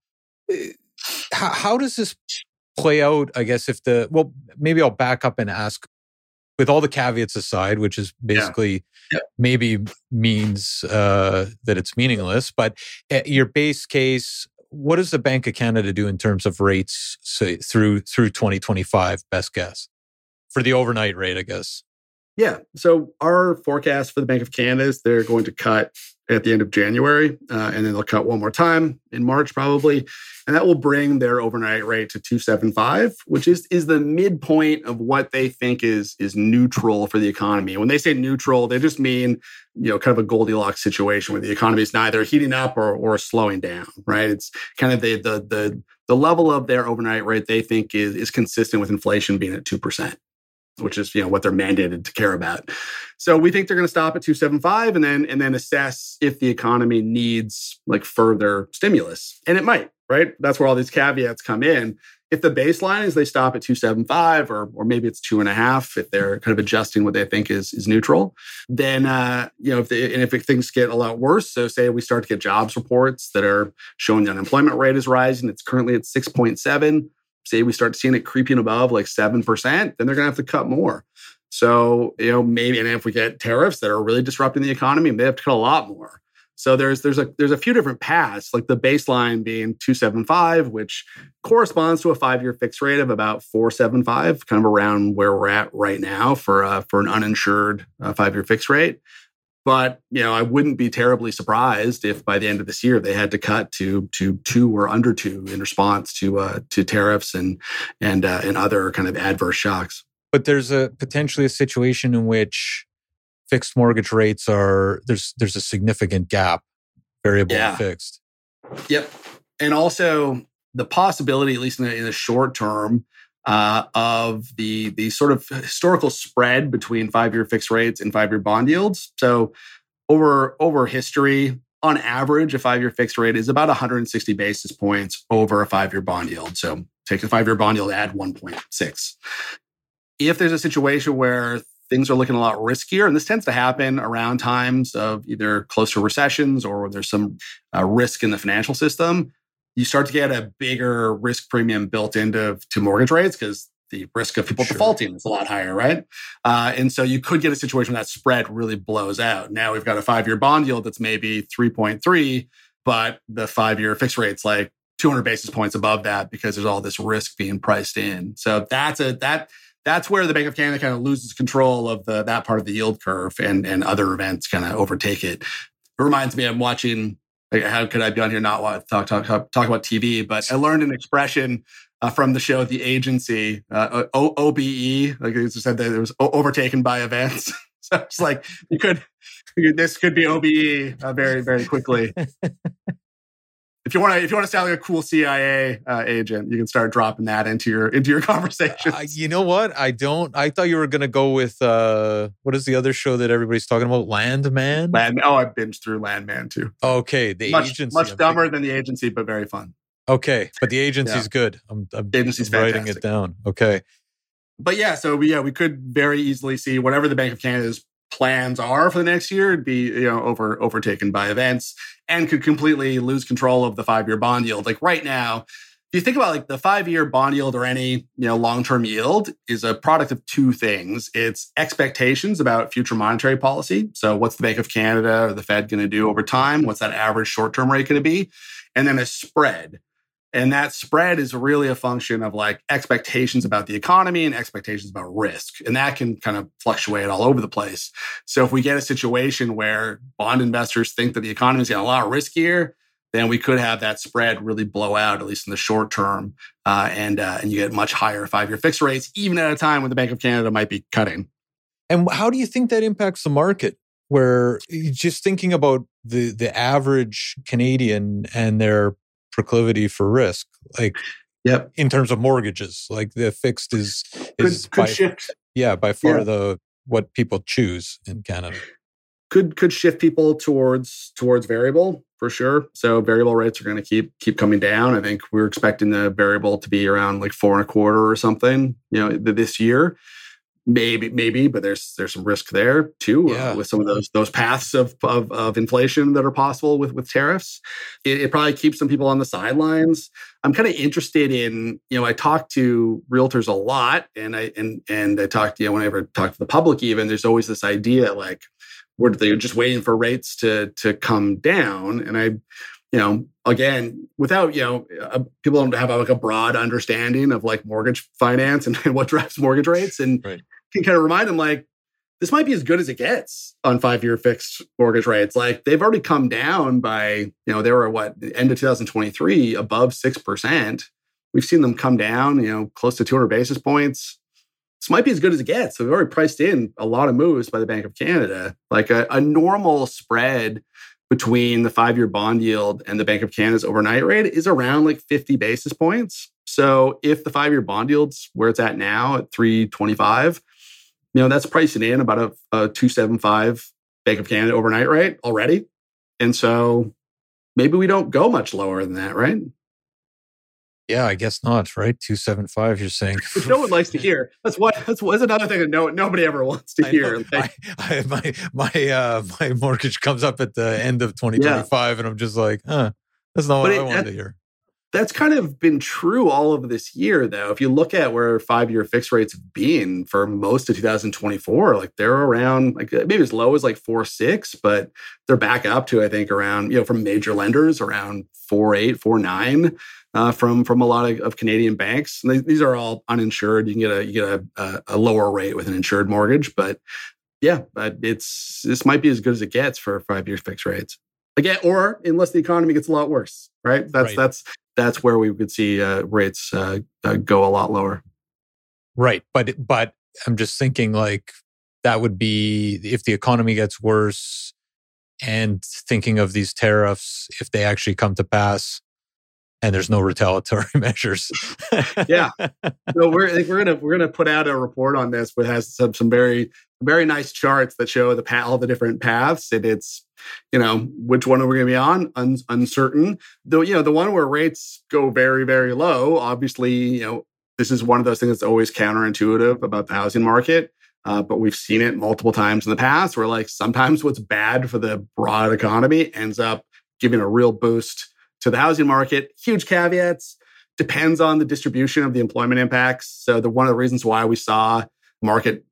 how does this play out? I guess maybe I'll back up and ask, with all the caveats aside, which is basically maybe means that it's meaningless, but your base case, what does the Bank of Canada do in terms of rates through 2025, best guess, for the overnight rate, I guess? Yeah. So our forecast for the Bank of Canada is they're going to cut at the end of January, and then they'll cut one more time in March probably. And that will bring their overnight rate to 2.75, which is the midpoint of what they think is neutral for the economy. When they say neutral, they just mean, kind of a Goldilocks situation where the economy is neither heating up or slowing down, right? It's kind of the level of their overnight rate they think is consistent with inflation being at 2%. Which is what they're mandated to care about. So we think they're going to stop at 2.75 and then assess if the economy needs like further stimulus, and it might, right? That's where all these caveats come in. If the baseline is they stop at 2.75 or maybe it's 2.5, if they're kind of adjusting what they think is neutral, then if things get a lot worse, so say we start to get jobs reports that are showing the unemployment rate is rising, it's currently at 6.7. Say we start seeing it creeping above like 7%, then they're going to have to cut more. So, maybe, and if we get tariffs that are really disrupting the economy, they have to cut a lot more. So there's a few different paths, like the baseline being 2.75, which corresponds to a 5-year fixed rate of about 4.75, kind of around where we're at right now for an uninsured 5-year fixed rate. But, I wouldn't be terribly surprised if by the end of this year they had to cut to 2 or under 2 in response to tariffs and other kind of adverse shocks. But there's potentially a situation in which fixed mortgage rates there's a significant gap, variable and fixed. Yep. And also the possibility, at least in the short term, of the sort of historical spread between 5-year fixed rates and 5-year bond yields. So over history, on average, a 5-year fixed rate is about 160 basis points over a 5-year bond yield. So take the 5-year bond yield, add 1.6. If there's a situation where things are looking a lot riskier, and this tends to happen around times of either closer recessions or there's some risk in the financial system, you start to get a bigger risk premium built into mortgage rates because the risk of people defaulting is a lot higher, right? And so you could get a situation where that spread really blows out. Now we've got a 5-year bond yield that's maybe 3.3, but the 5-year fixed rate's like 200 basis points above that because there's all this risk being priced in. So that's where the Bank of Canada kind of loses control of that part of the yield curve, and other events kind of overtake it. It reminds me, I'm watching. Like, how could I be on here not talk about TV? But I learned an expression from the show The Agency, OBE. Like it said that it was overtaken by events. So it's like this could be OBE very, very quickly. If you want to sound like a cool CIA agent, you can start dropping that into your conversations. You know what? I thought you were going to go with what is the other show that everybody's talking about? Landman. Oh, I binged through Landman too. Okay, the Agency. Much dumber than The Agency, but very fun. Okay, but The Agency's good. I'm Agency's writing it down. Okay, but we could very easily see whatever the Bank of Canada's plans are for the next year, it'd be overtaken by events and could completely lose control of the 5-year bond yield. Like right now, if you think about like the 5-year bond yield or any long-term yield is a product of two things. It's expectations about future monetary policy. So what's the Bank of Canada or the Fed going to do over time? What's that average short-term rate going to be? And then a spread. And that spread is really a function of like expectations about the economy and expectations about risk. And that can kind of fluctuate all over the place. So if we get a situation where bond investors think that the economy is getting a lot riskier, then we could have that spread really blow out, at least in the short term. And you get much higher 5-year fixed rates, even at a time when the Bank of Canada might be cutting. And how do you think that impacts the market? Where just thinking about the average Canadian and their proclivity for risk, like in terms of mortgages, like the fixed is could shift. Yeah, by far what people choose in Canada. Could shift people towards variable for sure. So variable rates are going to keep coming down. I think we're expecting the variable to be around like 4.25 or something, this year. Maybe, but there's some risk there too with some of those paths of inflation that are possible with tariffs. It probably keeps some people on the sidelines. I'm kind of interested in, I talk to realtors a lot, and I talk to whenever I talk to the public, even there's always this idea like where they're just waiting for rates to come down, and I. Again, without, people don't have like a broad understanding of like mortgage finance and what drives mortgage rates, and can kind of remind them like, this might be as good as it gets on 5-year fixed mortgage rates. Like they've already come down by, they were end of 2023 above 6%. We've seen them come down, close to 200 basis points. This might be as good as it gets. So we've already priced in a lot of moves by the Bank of Canada. Like a normal spread between the 5-year bond yield and the Bank of Canada's overnight rate is around like 50 basis points. So if the 5-year bond yield's where it's at now at 3.25, that's pricing in about a 2.75 Bank of Canada overnight rate already. And so maybe we don't go much lower than that, right? Yeah, I guess not, right? 2.75, you're saying. Which no one likes to hear. That's another thing that nobody ever wants to hear. My mortgage comes up at the end of 2025, and I'm just like, that's not what I wanted to hear. That's kind of been true all of this year, though. If you look at where 5-year fixed rates have been for most of 2024, like they're around, like maybe as low as like 4.6, but they're back up to, I think, around, from major lenders around 4.8, 4.9. From a lot of Canadian banks. And these are all uninsured. You can get a lower rate with an insured mortgage, but this might be as good as it gets for 5-year fixed rates. Again, or unless the economy gets a lot worse, right? That's where we could see rates go a lot lower. Right, but I'm just thinking like that would be if the economy gets worse, and thinking of these tariffs, if they actually come to pass and there's no retaliatory measures. Yeah. So we're gonna put out a report on this, but has some very nice charts that show all the different paths, and it's which one are we gonna be on? Uncertain. Though the one where rates go very, very low, obviously this is one of those things that's always counterintuitive about the housing market. But we've seen it multiple times in the past where like sometimes what's bad for the broad economy ends up giving a real boost to the housing market. Huge caveats. Depends on the distribution of the employment impacts. So one of the reasons why we saw market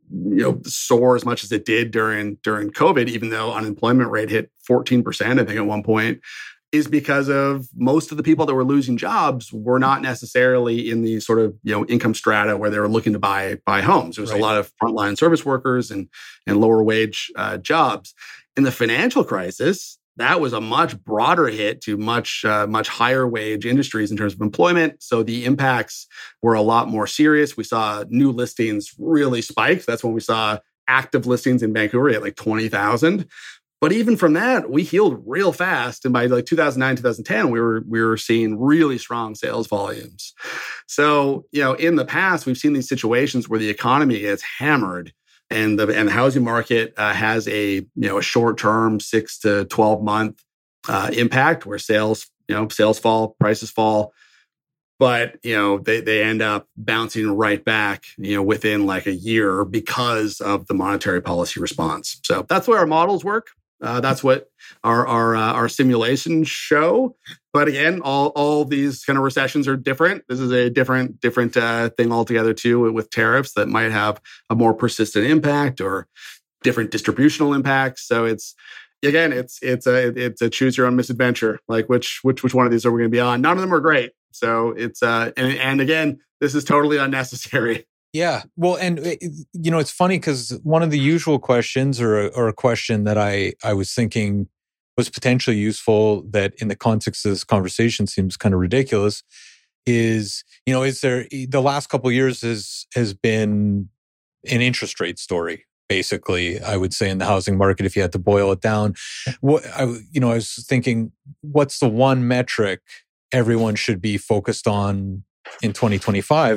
soar as much as it did during COVID, even though unemployment rate hit 14%, I think at one point, is because of most of the people that were losing jobs were not necessarily in the sort of income strata where they were looking to buy homes. There was a lot of frontline service workers and lower wage jobs. In the financial crisis, that was a much broader hit to much higher wage industries in terms of employment. So the impacts were a lot more serious. We saw new listings really spike. That's when we saw active listings in Vancouver at like 20,000. But even from that, we healed real fast. And by like 2009, 2010, we were seeing really strong sales volumes. So, in the past, we've seen these situations where the economy gets hammered and the housing market has a short-term 6 to 12-month impact where sales fall, prices fall. But, they end up bouncing right back, within like a year because of the monetary policy response. So that's where our models work. That's what our simulations show. But again, all these kind of recessions are different. This is a different thing altogether too, with tariffs that might have a more persistent impact or different distributional impacts. So it's a choose your own misadventure. Like which one of these are we going to be on? None of them are great. So it's and again, this is totally unnecessary. Yeah. Well, and it's funny because one of the usual questions or a question that I was thinking was potentially useful that in the context of this conversation seems kind of ridiculous is there the last couple of years has been an interest rate story, basically, I would say, in the housing market, if you had to boil it down. I was thinking, what's the one metric everyone should be focused on in 2025?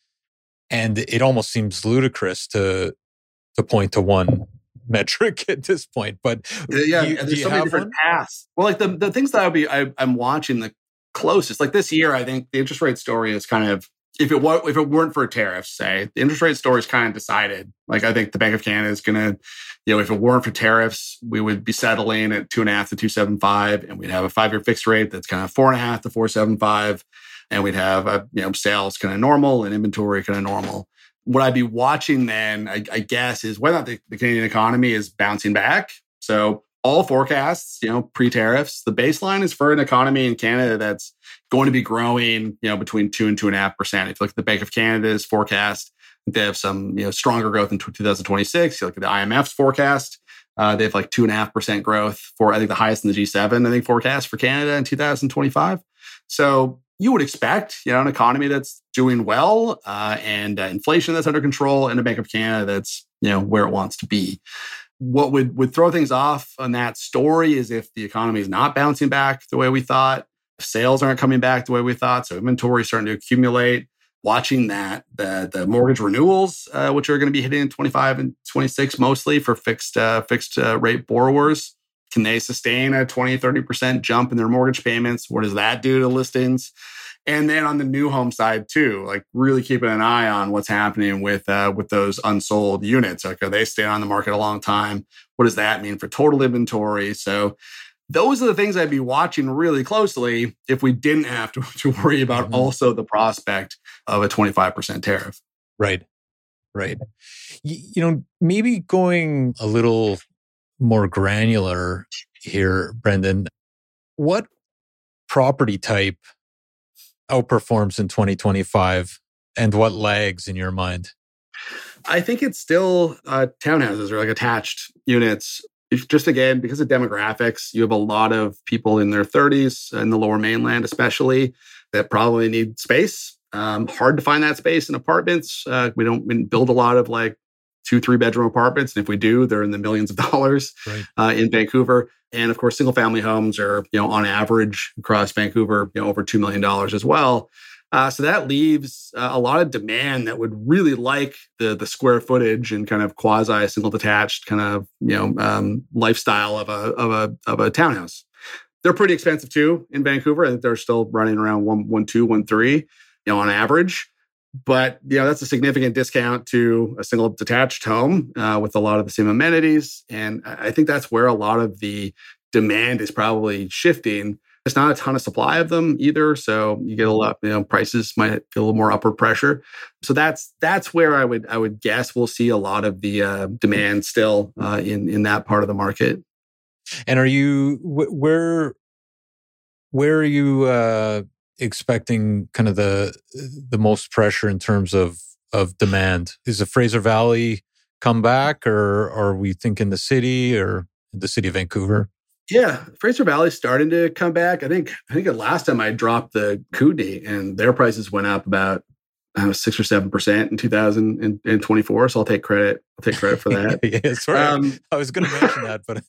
And it almost seems ludicrous to point to one metric at this point. But there's so many different paths. Well, like the things that I'm watching the closest, like this year, I think the interest rate story is kind of, if it weren't for tariffs, say, the interest rate story is kind of decided. Like I think the Bank of Canada is going to, if it weren't for tariffs, we would be settling at 2.5 to 2.75, and we'd have a 5-year fixed rate that's kind of 4.5 to 4.75. And we'd have sales kind of normal and inventory kind of normal. What I'd be watching then, I guess, is whether or not the Canadian economy is bouncing back. So all forecasts, pre-tariffs, the baseline is for an economy in Canada that's going to be growing, between 2 and 2.5%. If you look at the Bank of Canada's forecast, they have some, stronger growth in 2026. You look at the IMF's forecast, they have like 2.5% growth for, I think, the highest in the G7, I think, forecast for Canada in 2025. So you would expect, an economy that's doing well and inflation that's under control, and a Bank of Canada that's, where it wants to be. What would throw things off on that story is if the economy is not bouncing back the way we thought, sales aren't coming back the way we thought, so inventory is starting to accumulate. Watching that, the mortgage renewals, which are going to be hitting in 25 and 26 mostly for fixed rate borrowers. Can they sustain a 20, 30% jump in their mortgage payments? What does that do to listings? And then on the new home side too, like really keeping an eye on what's happening with those unsold units. Like, are they staying on the market a long time? What does that mean for total inventory? So those are the things I'd be watching really closely if we didn't have to worry about also the prospect of a 25% tariff. Right. Maybe going a little more granular here, Brendan, what property type outperforms in 2025 and what lags in your mind? I think it's still townhouses or like attached units. Just again, because of demographics, you have a lot of people in their 30s in the Lower Mainland, especially, that probably need space. Hard to find that space in apartments. We don't build a lot of like 2-3 bedroom apartments. And if we do, they're in the millions of dollars in Vancouver. And of course, single family homes are, on average across Vancouver, over $2 million as well. So that leaves a lot of demand that would really like the square footage and kind of quasi single detached kind of, lifestyle of a townhouse. They're pretty expensive too in Vancouver. I think they're still running around 1.2, 1.3, on average. But that's a significant discount to a single detached home with a lot of the same amenities. And I think that's where a lot of the demand is probably shifting. There's not a ton of supply of them either. So you get a lot, prices might feel a little more upward pressure. So that's where I would guess we'll see a lot of the demand still in that part of the market. And are you, where are you expecting kind of the most pressure in terms of demand? Is the Fraser Valley come back, or are we thinking the city or the city of Vancouver? Yeah, Fraser Valley's starting to come back. I think the last time I dropped the Kootenay and their prices went up about 6 or 7% in 2024. So I'll take credit. For that. Yeah, sorry. I was going to mention that, but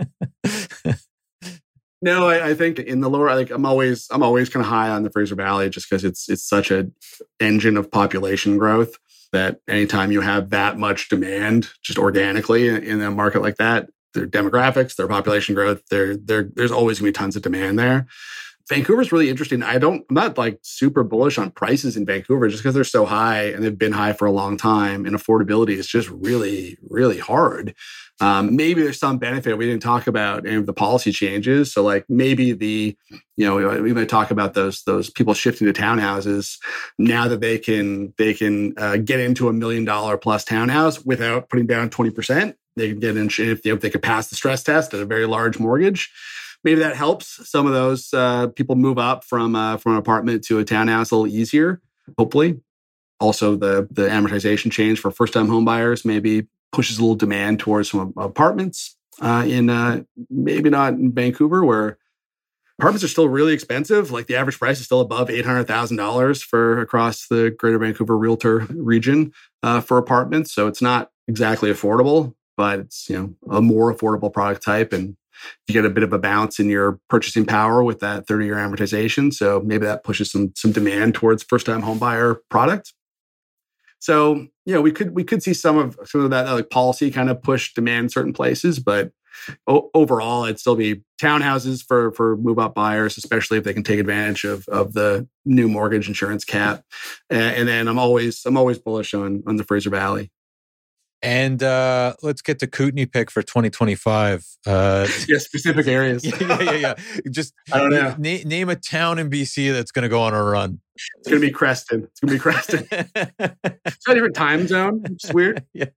no, I think in the lower, like I'm always kind of high on the Fraser Valley just because it's such an engine of population growth that anytime you have that much demand just organically in a market like that, their demographics, their population growth, there's always going to be tons of demand there. Vancouver's really interesting. I'm not like super bullish on prices in Vancouver just because they're so high and they've been high for a long time, and affordability is just really, really hard. Maybe there's some benefit. We didn't talk about any of the policy changes. So like maybe we might talk about those people shifting to townhouses now that they can get into $1 million plus townhouse without putting down 20%. They can get in if they could pass the stress test at a very large mortgage. Maybe that helps some of those people move up from an apartment to a townhouse a little easier, hopefully. Also, the amortization change for first-time home buyers maybe pushes a little demand towards some apartments in maybe not in Vancouver, where apartments are still really expensive. Like the average price is still above $800,000 for across the Greater Vancouver Realtor region for apartments. So it's not exactly affordable, but it's a more affordable product type, and you get a bit of a bounce in your purchasing power with that 30-year amortization. So maybe that pushes some demand towards first-time home buyer product. So we could see some of that like policy kind of push demand in certain places, but overall, it'd still be townhouses for move-up buyers, especially if they can take advantage of the new mortgage insurance cap. And then I'm always bullish on the Fraser Valley. And let's get the Kootenay pick for 2025. Yeah, specific areas. Yeah. Just I don't know. Name a town in BC that's going to go on a run. It's going to be Creston. It's a different time zone. It's weird. Yeah.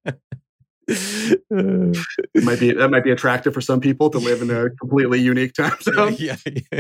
That might be attractive for some people to live in a completely unique time zone. Yeah.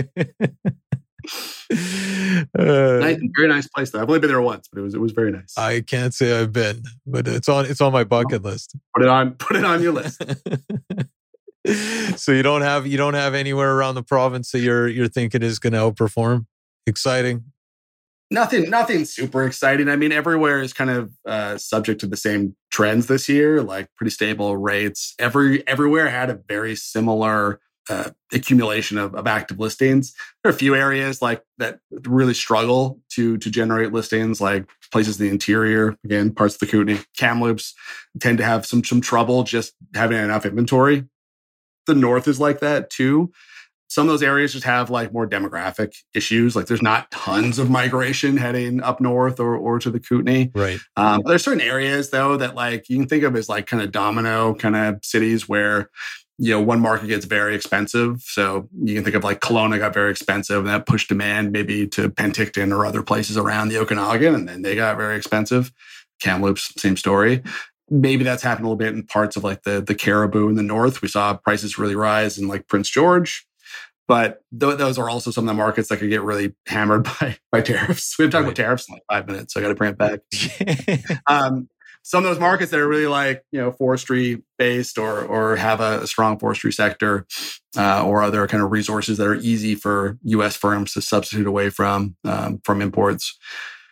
Very nice place though. I've only been there once, but it was very nice. I can't say I've been, but it's on my bucket list. Put it on your list. So you don't have anywhere around the province that you're thinking is going to outperform? Exciting? Nothing super exciting. I mean, everywhere is kind of subject to the same trends this year, like pretty stable rates. Everywhere had a very similar accumulation of active listings. There are a few areas like that really struggle to generate listings, like places in the interior, again, parts of the Kootenay. Kamloops tend to have some trouble just having enough inventory. The north is like that too. Some of those areas just have like more demographic issues. Like there's not tons of migration heading up north or to the Kootenay. Right. There's certain areas though that like you can think of as like kind of domino kind of cities where one market gets very expensive. So you can think of like Kelowna got very expensive and that pushed demand maybe to Penticton or other places around the Okanagan, and then they got very expensive. Kamloops, same story. Maybe that's happened a little bit in parts of like the Cariboo in the north. We saw prices really rise in like Prince George. But those are also some of the markets that could get really hammered by tariffs. We've talked about tariffs in like 5 minutes, so I got to bring it back. Some of those markets that are really like, forestry based or have a strong forestry sector or other kind of resources that are easy for U.S. firms to substitute away from imports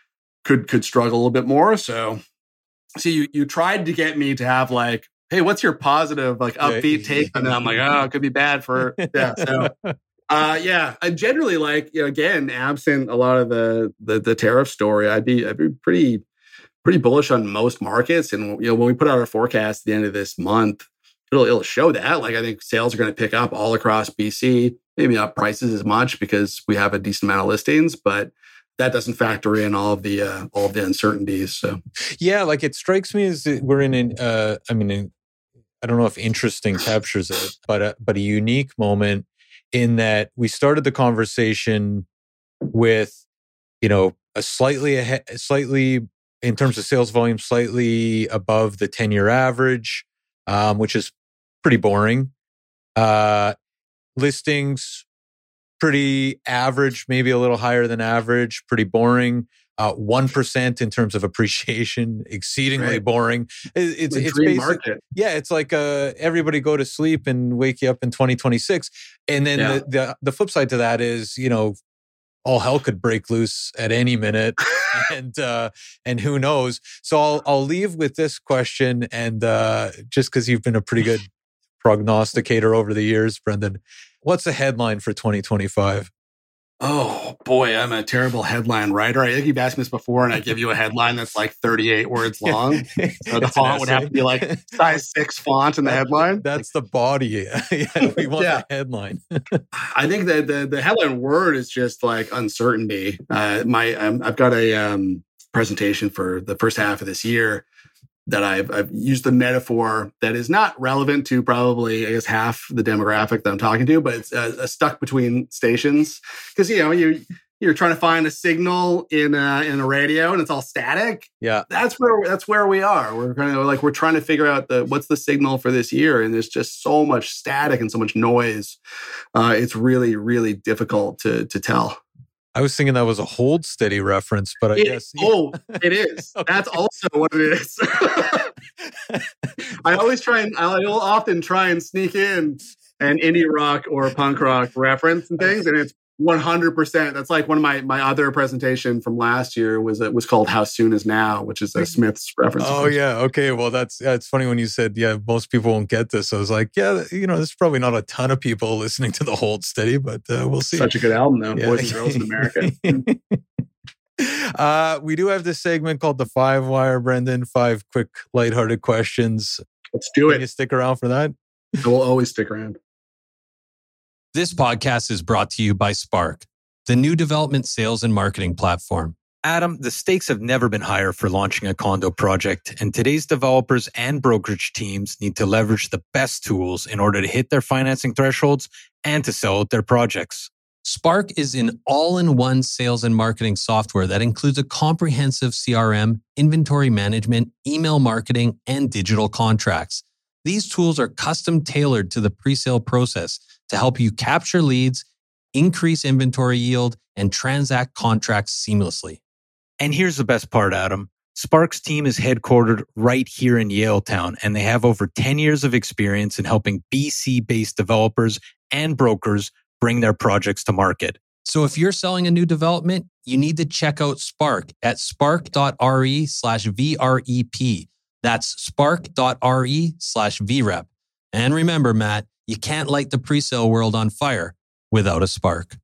could struggle a little bit more. So you tried to get me to have like, hey, what's your positive, like upbeat take on that? I'm like, oh, it could be bad for, yeah. So, I generally like, again, absent a lot of the tariff story, I'd be pretty bullish on most markets. And, when we put out our forecast at the end of this month, it'll show that. Like, I think sales are going to pick up all across BC, maybe not prices as much because we have a decent amount of listings, but that doesn't factor in all of the uncertainties. So, yeah, like it strikes me as we're I don't know if interesting captures it, but a unique moment in that we started the conversation with, a slightly in terms of sales volume, slightly above the 10-year average, which is pretty boring. Listings, pretty average, maybe a little higher than average, pretty boring. 1% in terms of appreciation, exceedingly boring. It's basic market. Yeah, it's like everybody go to sleep and wake you up in 2026. And then the flip side to that is, all hell could break loose at any minute, and who knows. So I'll leave with this question, and just because you've been a pretty good prognosticator over the years, Brendan, what's the headline for 2025? Oh boy, I'm a terrible headline writer. I think you've asked me this before, and I give you a headline that's like 38 words long. So the font would have to be like size 6 font in the headline. That's the body. We want the headline. I think that the headline word is just like uncertainty. I've got a presentation for the first half of this year that I've used the metaphor that is not relevant to probably, I guess, half the demographic that I'm talking to, but it's a stuck between stations. Because, you're trying to find a signal in a radio and it's all static. Yeah. That's where we are. We're kind of like, we're trying to figure out what's the signal for this year. And there's just so much static and so much noise. It's really, really difficult to tell. I was thinking that was a Hold Steady reference, but I guess... Oh, it is. Okay. That's also what it is. I will often try and sneak in an indie rock or punk rock reference and things, and it's 100%. That's like one of my other presentation from last year was called How Soon Is Now, which is a Smiths reference. Oh yeah, okay. Well, it's funny when you said most people won't get this. I was like, there's probably not a ton of people listening to the Hold Steady, but we'll see. Such a good album, though. Yeah. Boys and Girls in America. We do have this segment called the 5 Wire, Brendan. 5 quick, lighthearted questions. Let's do it. Can you stick around for that? I will always stick around. This podcast is brought to you by Spark, the new development sales and marketing platform. Adam, the stakes have never been higher for launching a condo project, and today's developers and brokerage teams need to leverage the best tools in order to hit their financing thresholds and to sell out their projects. Spark is an all-in-one sales and marketing software that includes a comprehensive CRM, inventory management, email marketing, and digital contracts. These tools are custom tailored to the pre-sale process to help you capture leads, increase inventory yield, and transact contracts seamlessly. And here's the best part, Adam. Spark's team is headquartered right here in Yaletown, and they have over 10 years of experience in helping BC-based developers and brokers bring their projects to market. So if you're selling a new development, you need to check out Spark at spark.re/VREP. That's spark.re/VREP. And remember, Matt, you can't light the pre-sale world on fire without a spark.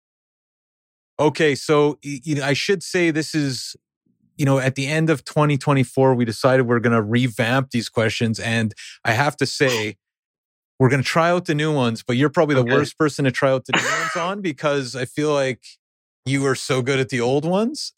Okay, so I should say this is, at the end of 2024, we decided we're going to revamp these questions. And I have to say, we're going to try out the new ones, but you're probably the worst person to try out the new ones on because I feel like you were so good at the old ones.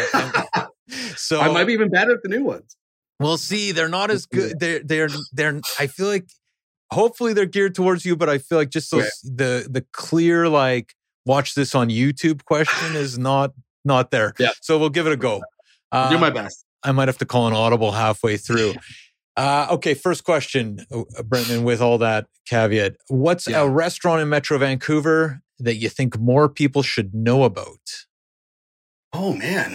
So I might be even better at the new ones. We'll see. They're not as good. They're I feel like hopefully they're geared towards you, but I feel like just the clear, like, watch this on YouTube question is not there. Yeah. So we'll give it a go. Do my best. I might have to call an audible halfway through. Okay, first question, Brendan, with all that caveat. What's a restaurant in Metro Vancouver that you think more people should know about? Oh, man.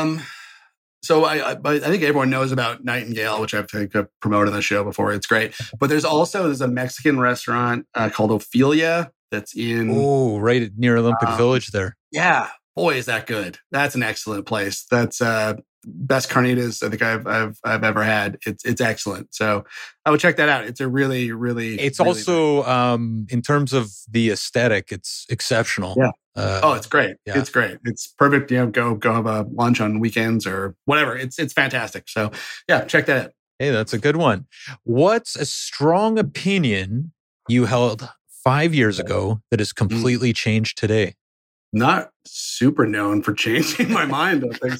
So I think everyone knows about Nightingale, which I've promoted on the show before. It's great. But there's a Mexican restaurant called Ophelia that's in... Oh, right near Olympic Village there. Yeah. boy, is that good. That's an excellent place. That's best carnitas I think I've ever had. It's excellent. So I would check that out. It's a really, really. It's really also in terms of the aesthetic, it's exceptional. Yeah. It's great. Yeah. It's great. It's perfect. Go have a lunch on weekends or whatever. It's fantastic. So yeah, check that out. Hey, that's a good one. What's a strong opinion you held 5 years ago that has completely changed today? Not super known for changing my mind on things.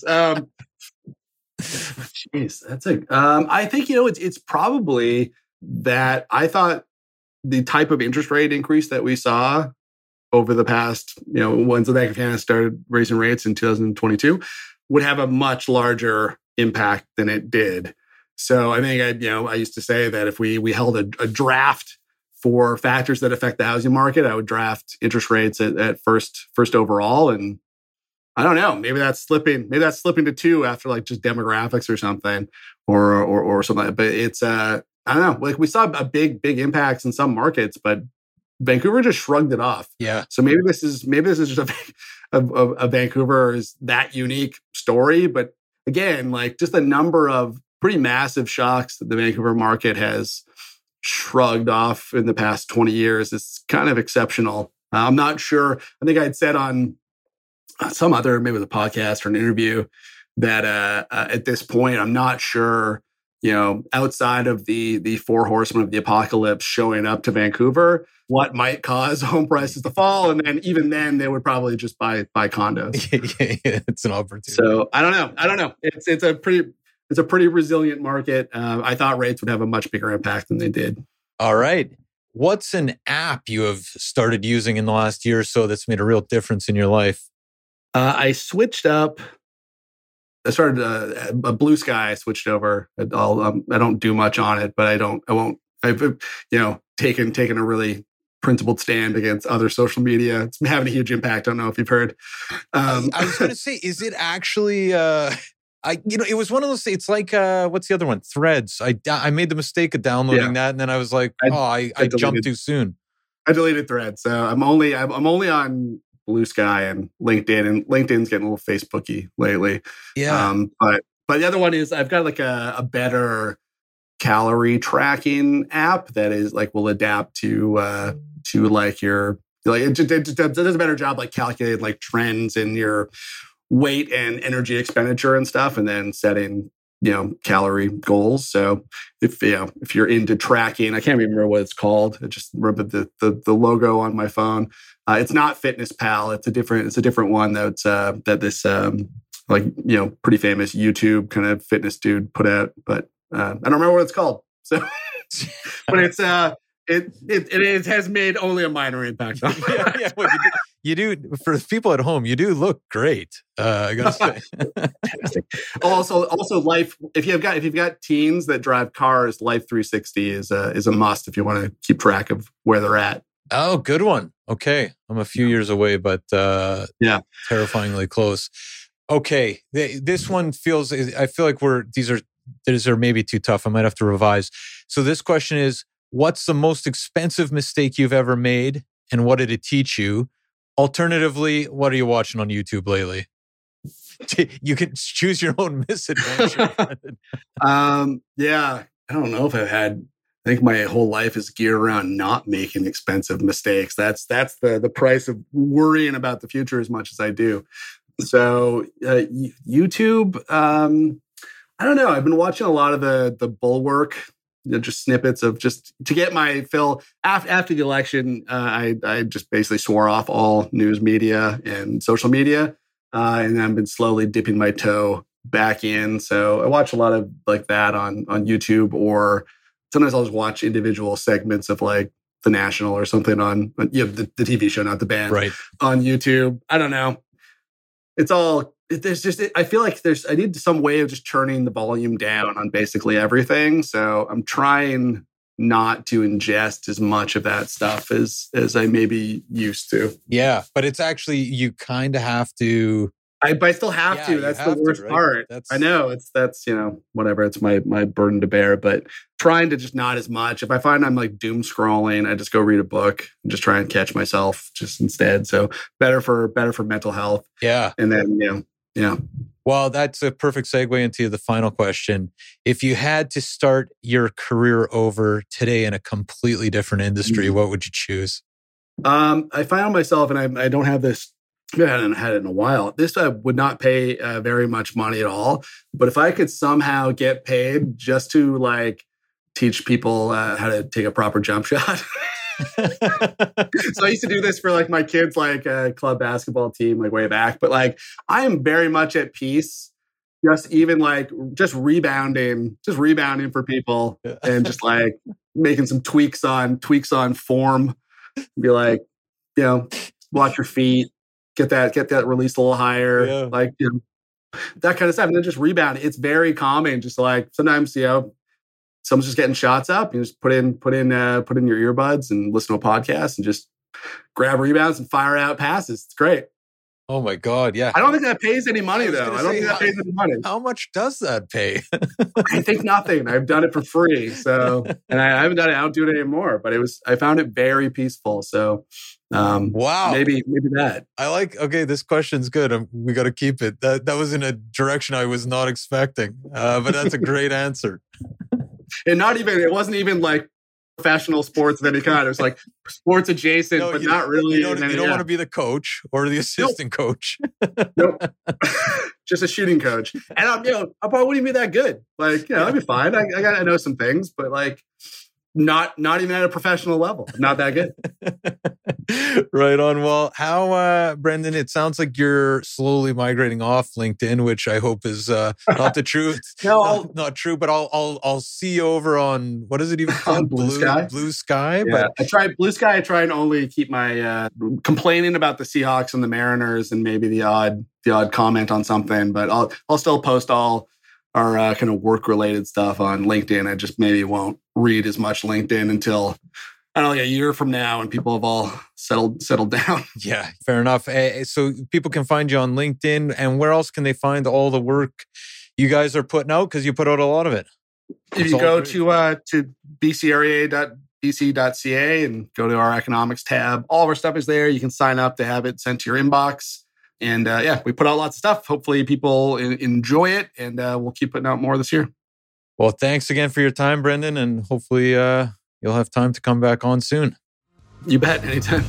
Jeez, that's I think it's probably that I thought the type of interest rate increase that we saw over the past, once the Bank of Canada started raising rates in 2022, would have a much larger impact than it did. So I think I used to say that if we held a draft for factors that affect the housing market, I would draft interest rates at first overall. And I don't know, maybe that's slipping to 2 after like just demographics or something or something. But it's I don't know, like we saw a big impacts in some markets, but Vancouver just shrugged it off. Yeah. So maybe this is just a Vancouver is that unique story. But again, like just a number of pretty massive shocks that the Vancouver market has shrugged off in the past 20 years. It's kind of exceptional. I'm not sure. I think I'd said on some other, maybe the podcast or an interview, that at this point, I'm not sure, outside of the 4 horsemen of the apocalypse showing up to Vancouver, what might cause home prices to fall. And then even then, they would probably just buy condos. Yeah, it's an opportunity. So I don't know. It's a pretty resilient market. I thought rates would have a much bigger impact than they did. All right. What's an app you have started using in the last year or so that's made a real difference in your life? I switched up. I started a Blue Sky. I switched over. I don't do much on it, but I've taken a really principled stand against other social media. It's been having a huge impact. I don't know if you've heard. I was going to say, is it actually? It was one of those. It's like what's the other one? Threads. I made the mistake of downloading that, and then I was like, I jumped too soon. I deleted Threads, so I'm only on Blue Sky and LinkedIn, and LinkedIn's getting a little Facebooky lately. Yeah. But the other one is I've got like a better calorie tracking app that is like will adapt to like your it does a better job like calculating like trends in your weight and energy expenditure and stuff, and then setting calorie goals. So if you're into tracking, I can't remember what it's called. I just remember the logo on my phone. It's not FitnessPal. It's a different one that's that this pretty famous YouTube kind of fitness dude put out, but I don't remember what it's called. So, but it's it has made only a minor impact on me. Yeah. Well, you do for the people at home. You do look great. I gotta say. Fantastic. Also, Life. If you've got teens that drive cars, Life 360 is a must if you want to keep track of where they're at. Oh, good one. Okay, I'm a few years away, but terrifyingly close. Okay, this one feels. I feel like these are maybe too tough. I might have to revise. So this question is: what's the most expensive mistake you've ever made, and what did it teach you? Alternatively, what are you watching on YouTube lately? You can choose your own misadventure. Yeah, I don't know if I've had. I think my whole life is geared around not making expensive mistakes. That's the price of worrying about the future as much as I do. So YouTube, I don't know. I've been watching a lot of the Bulwark, just snippets of just to get my fill. After the election, I just basically swore off all news media and social media, and I've been slowly dipping my toe back in. So I watch a lot of like that on YouTube, or sometimes I'll just watch individual segments of like The National or something on the TV show, not the band, right, on YouTube. I don't know. It's all. I feel like I need some way of just turning the volume down on basically everything. So I'm trying not to ingest as much of that stuff as I maybe used to. Yeah, but it's actually, you kind of have to But I still have Yeah, to. you That's have the to, worst right? part. That's- I know that's whatever. It's my burden to bear. But trying to just not as much. If I find I'm like doom scrolling, I just go read a book and just try and catch myself just instead. So better for mental health. Yeah. And then yeah. Well, that's a perfect segue into the final question. If you had to start your career over today in a completely different industry, what would you choose? I found myself, and I don't have this. I haven't had it in a while. This would not pay very much money at all. But if I could somehow get paid just to like teach people how to take a proper jump shot. So I used to do this for like my kids, like club basketball team, like way back. But like I am very much at peace. Just rebounding for people, and just like making some tweaks on form. Be like, watch your feet. Get that release a little higher, like that kind of stuff, and then just rebound. It's very calming. Just like sometimes, someone's just getting shots up. You just put in your earbuds and listen to a podcast and just grab rebounds and fire out passes. It's great. Oh my God, yeah. I don't think that pays any money though. I don't think that pays any money. How much does that pay? I think nothing. I've done it for free. So, and I haven't done it. I don't do it anymore. But I found it very peaceful. So, wow. Maybe that. I like. Okay, this question's good. We got to keep it. That was in a direction I was not expecting. But that's a great answer. And it wasn't even like professional sports of any kind. It was like sports adjacent, but not really. You don't want to be the coach or the assistant coach. Nope. Just a shooting coach. And I probably wouldn't be that good. Like, I'd be fine. I know some things, but like not even at a professional level. Not that good. Right on. Well, how, Brendan, it sounds like you're slowly migrating off LinkedIn, which I hope is not the truth. No, not true, but I'll see you over on, what is it even called? Blue Sky. Blue Sky. Yeah, I try Blue Sky. I try and only keep my complaining about the Seahawks and the Mariners and maybe the odd comment on something, but I'll still post all our kind of work related stuff on LinkedIn. I just maybe won't read as much LinkedIn until, I don't know, like a year from now when people have all settled down. Yeah, fair enough. So people can find you on LinkedIn, and where else can they find all the work you guys are putting out? Because you put out a lot of it. If you go to bcrea.bc.ca and go to our economics tab, all of our stuff is there. You can sign up to have it sent to your inbox. And we put out lots of stuff. Hopefully people enjoy it, and we'll keep putting out more this year. Well, thanks again for your time, Brendan, and hopefully you'll have time to come back on soon. You bet, anytime.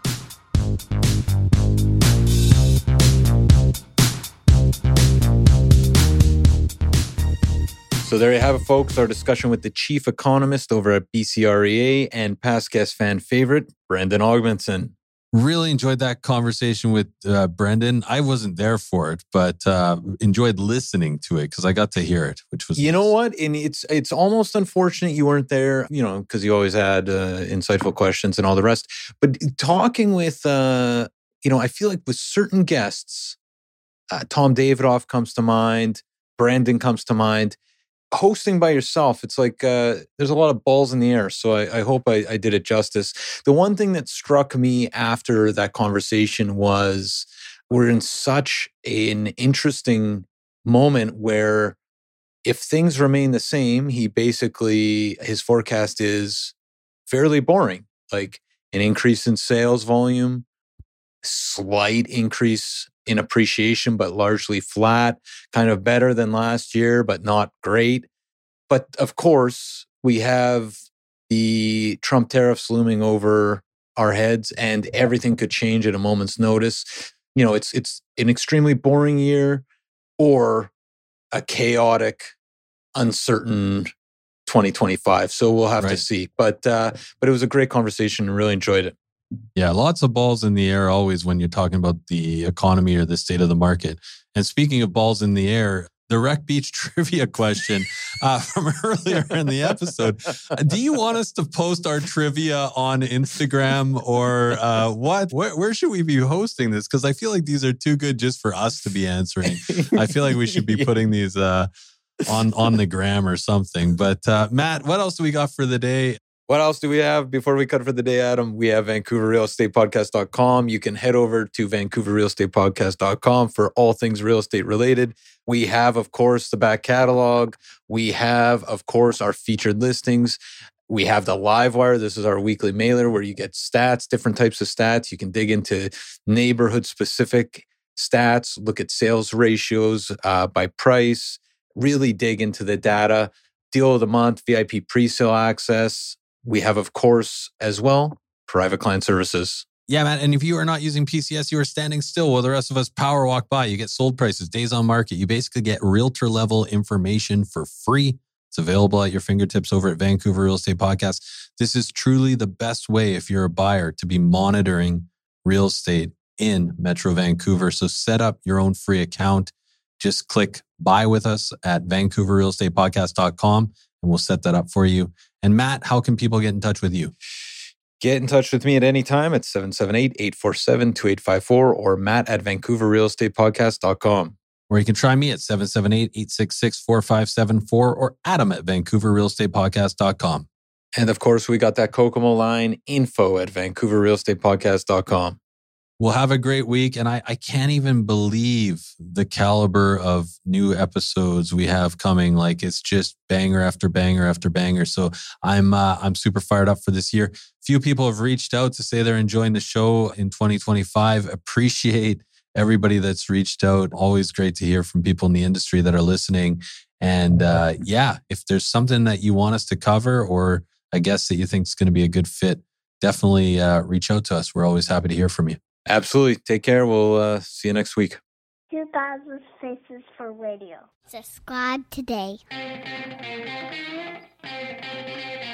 So there you have it, folks. Our discussion with the chief economist over at BCREA and past guest fan favorite, Brendan Augmentson. Really enjoyed that conversation with Brendan. I wasn't there for it, but enjoyed listening to it because I got to hear it, which was nice. Know what? And it's almost unfortunate you weren't there, because you always had insightful questions and all the rest. But talking with, I feel like with certain guests, Tom Davidoff comes to mind, Brendan comes to mind. Hosting by yourself, it's like there's a lot of balls in the air. So I hope I did it justice. The one thing that struck me after that conversation was we're in such an interesting moment where if things remain the same, his forecast is fairly boring. Like an increase in sales volume, slight increase in appreciation, but largely flat, kind of better than last year, but not great. But of course, we have the Trump tariffs looming over our heads, and everything could change at a moment's notice. It's an extremely boring year or a chaotic, uncertain 2025. So we'll have to see. But it was a great conversation and really enjoyed it. Yeah, lots of balls in the air always when you're talking about the economy or the state of the market. And speaking of balls in the air, the Wreck Beach trivia question from earlier in the episode. Do you want us to post our trivia on Instagram or what? Where should we be hosting this? Because I feel like these are too good just for us to be answering. I feel like we should be putting these on the gram or something. But Matt, what else do we got for the day? What else do we have before we cut for the day, Adam? We have VancouverRealEstatePodcast.com. You can head over to VancouverRealEstatePodcast.com for all things real estate related. We have, of course, the back catalog. We have, of course, our featured listings. We have the Livewire. This is our weekly mailer where you get stats, different types of stats. You can dig into neighborhood-specific stats, look at sales ratios by price, really dig into the data. Deal of the month, VIP pre-sale access. We have, of course, as well, private client services. Yeah, man. And if you are not using PCS, you are standing still while the rest of us power walk by. You get sold prices, days on market. You basically get realtor level information for free. It's available at your fingertips over at Vancouver Real Estate Podcast. This is truly the best way if you're a buyer to be monitoring real estate in Metro Vancouver. So set up your own free account. Just click buy with us at VancouverRealEstatePodcast.com and we'll set that up for you. And Matt, how can people get in touch with you? Get in touch with me at any time at 778-847-2854 or Matt at VancouverRealEstatePodcast.com. Or you can try me at 778-866-4574 or Adam at VancouverRealEstatePodcast.com. And of course, we got that Kokomo line, info at VancouverRealEstatePodcast.com. We'll have a great week. And I can't even believe the caliber of new episodes we have coming. Like it's just banger after banger after banger. So I'm super fired up for this year. Few people have reached out to say they're enjoying the show in 2025. Appreciate everybody that's reached out. Always great to hear from people in the industry that are listening. And if there's something that you want us to cover or a guest that you think is going to be a good fit, definitely reach out to us. We're always happy to hear from you. Absolutely. Take care. We'll see you next week. 2000 Faces for Radio. Subscribe today.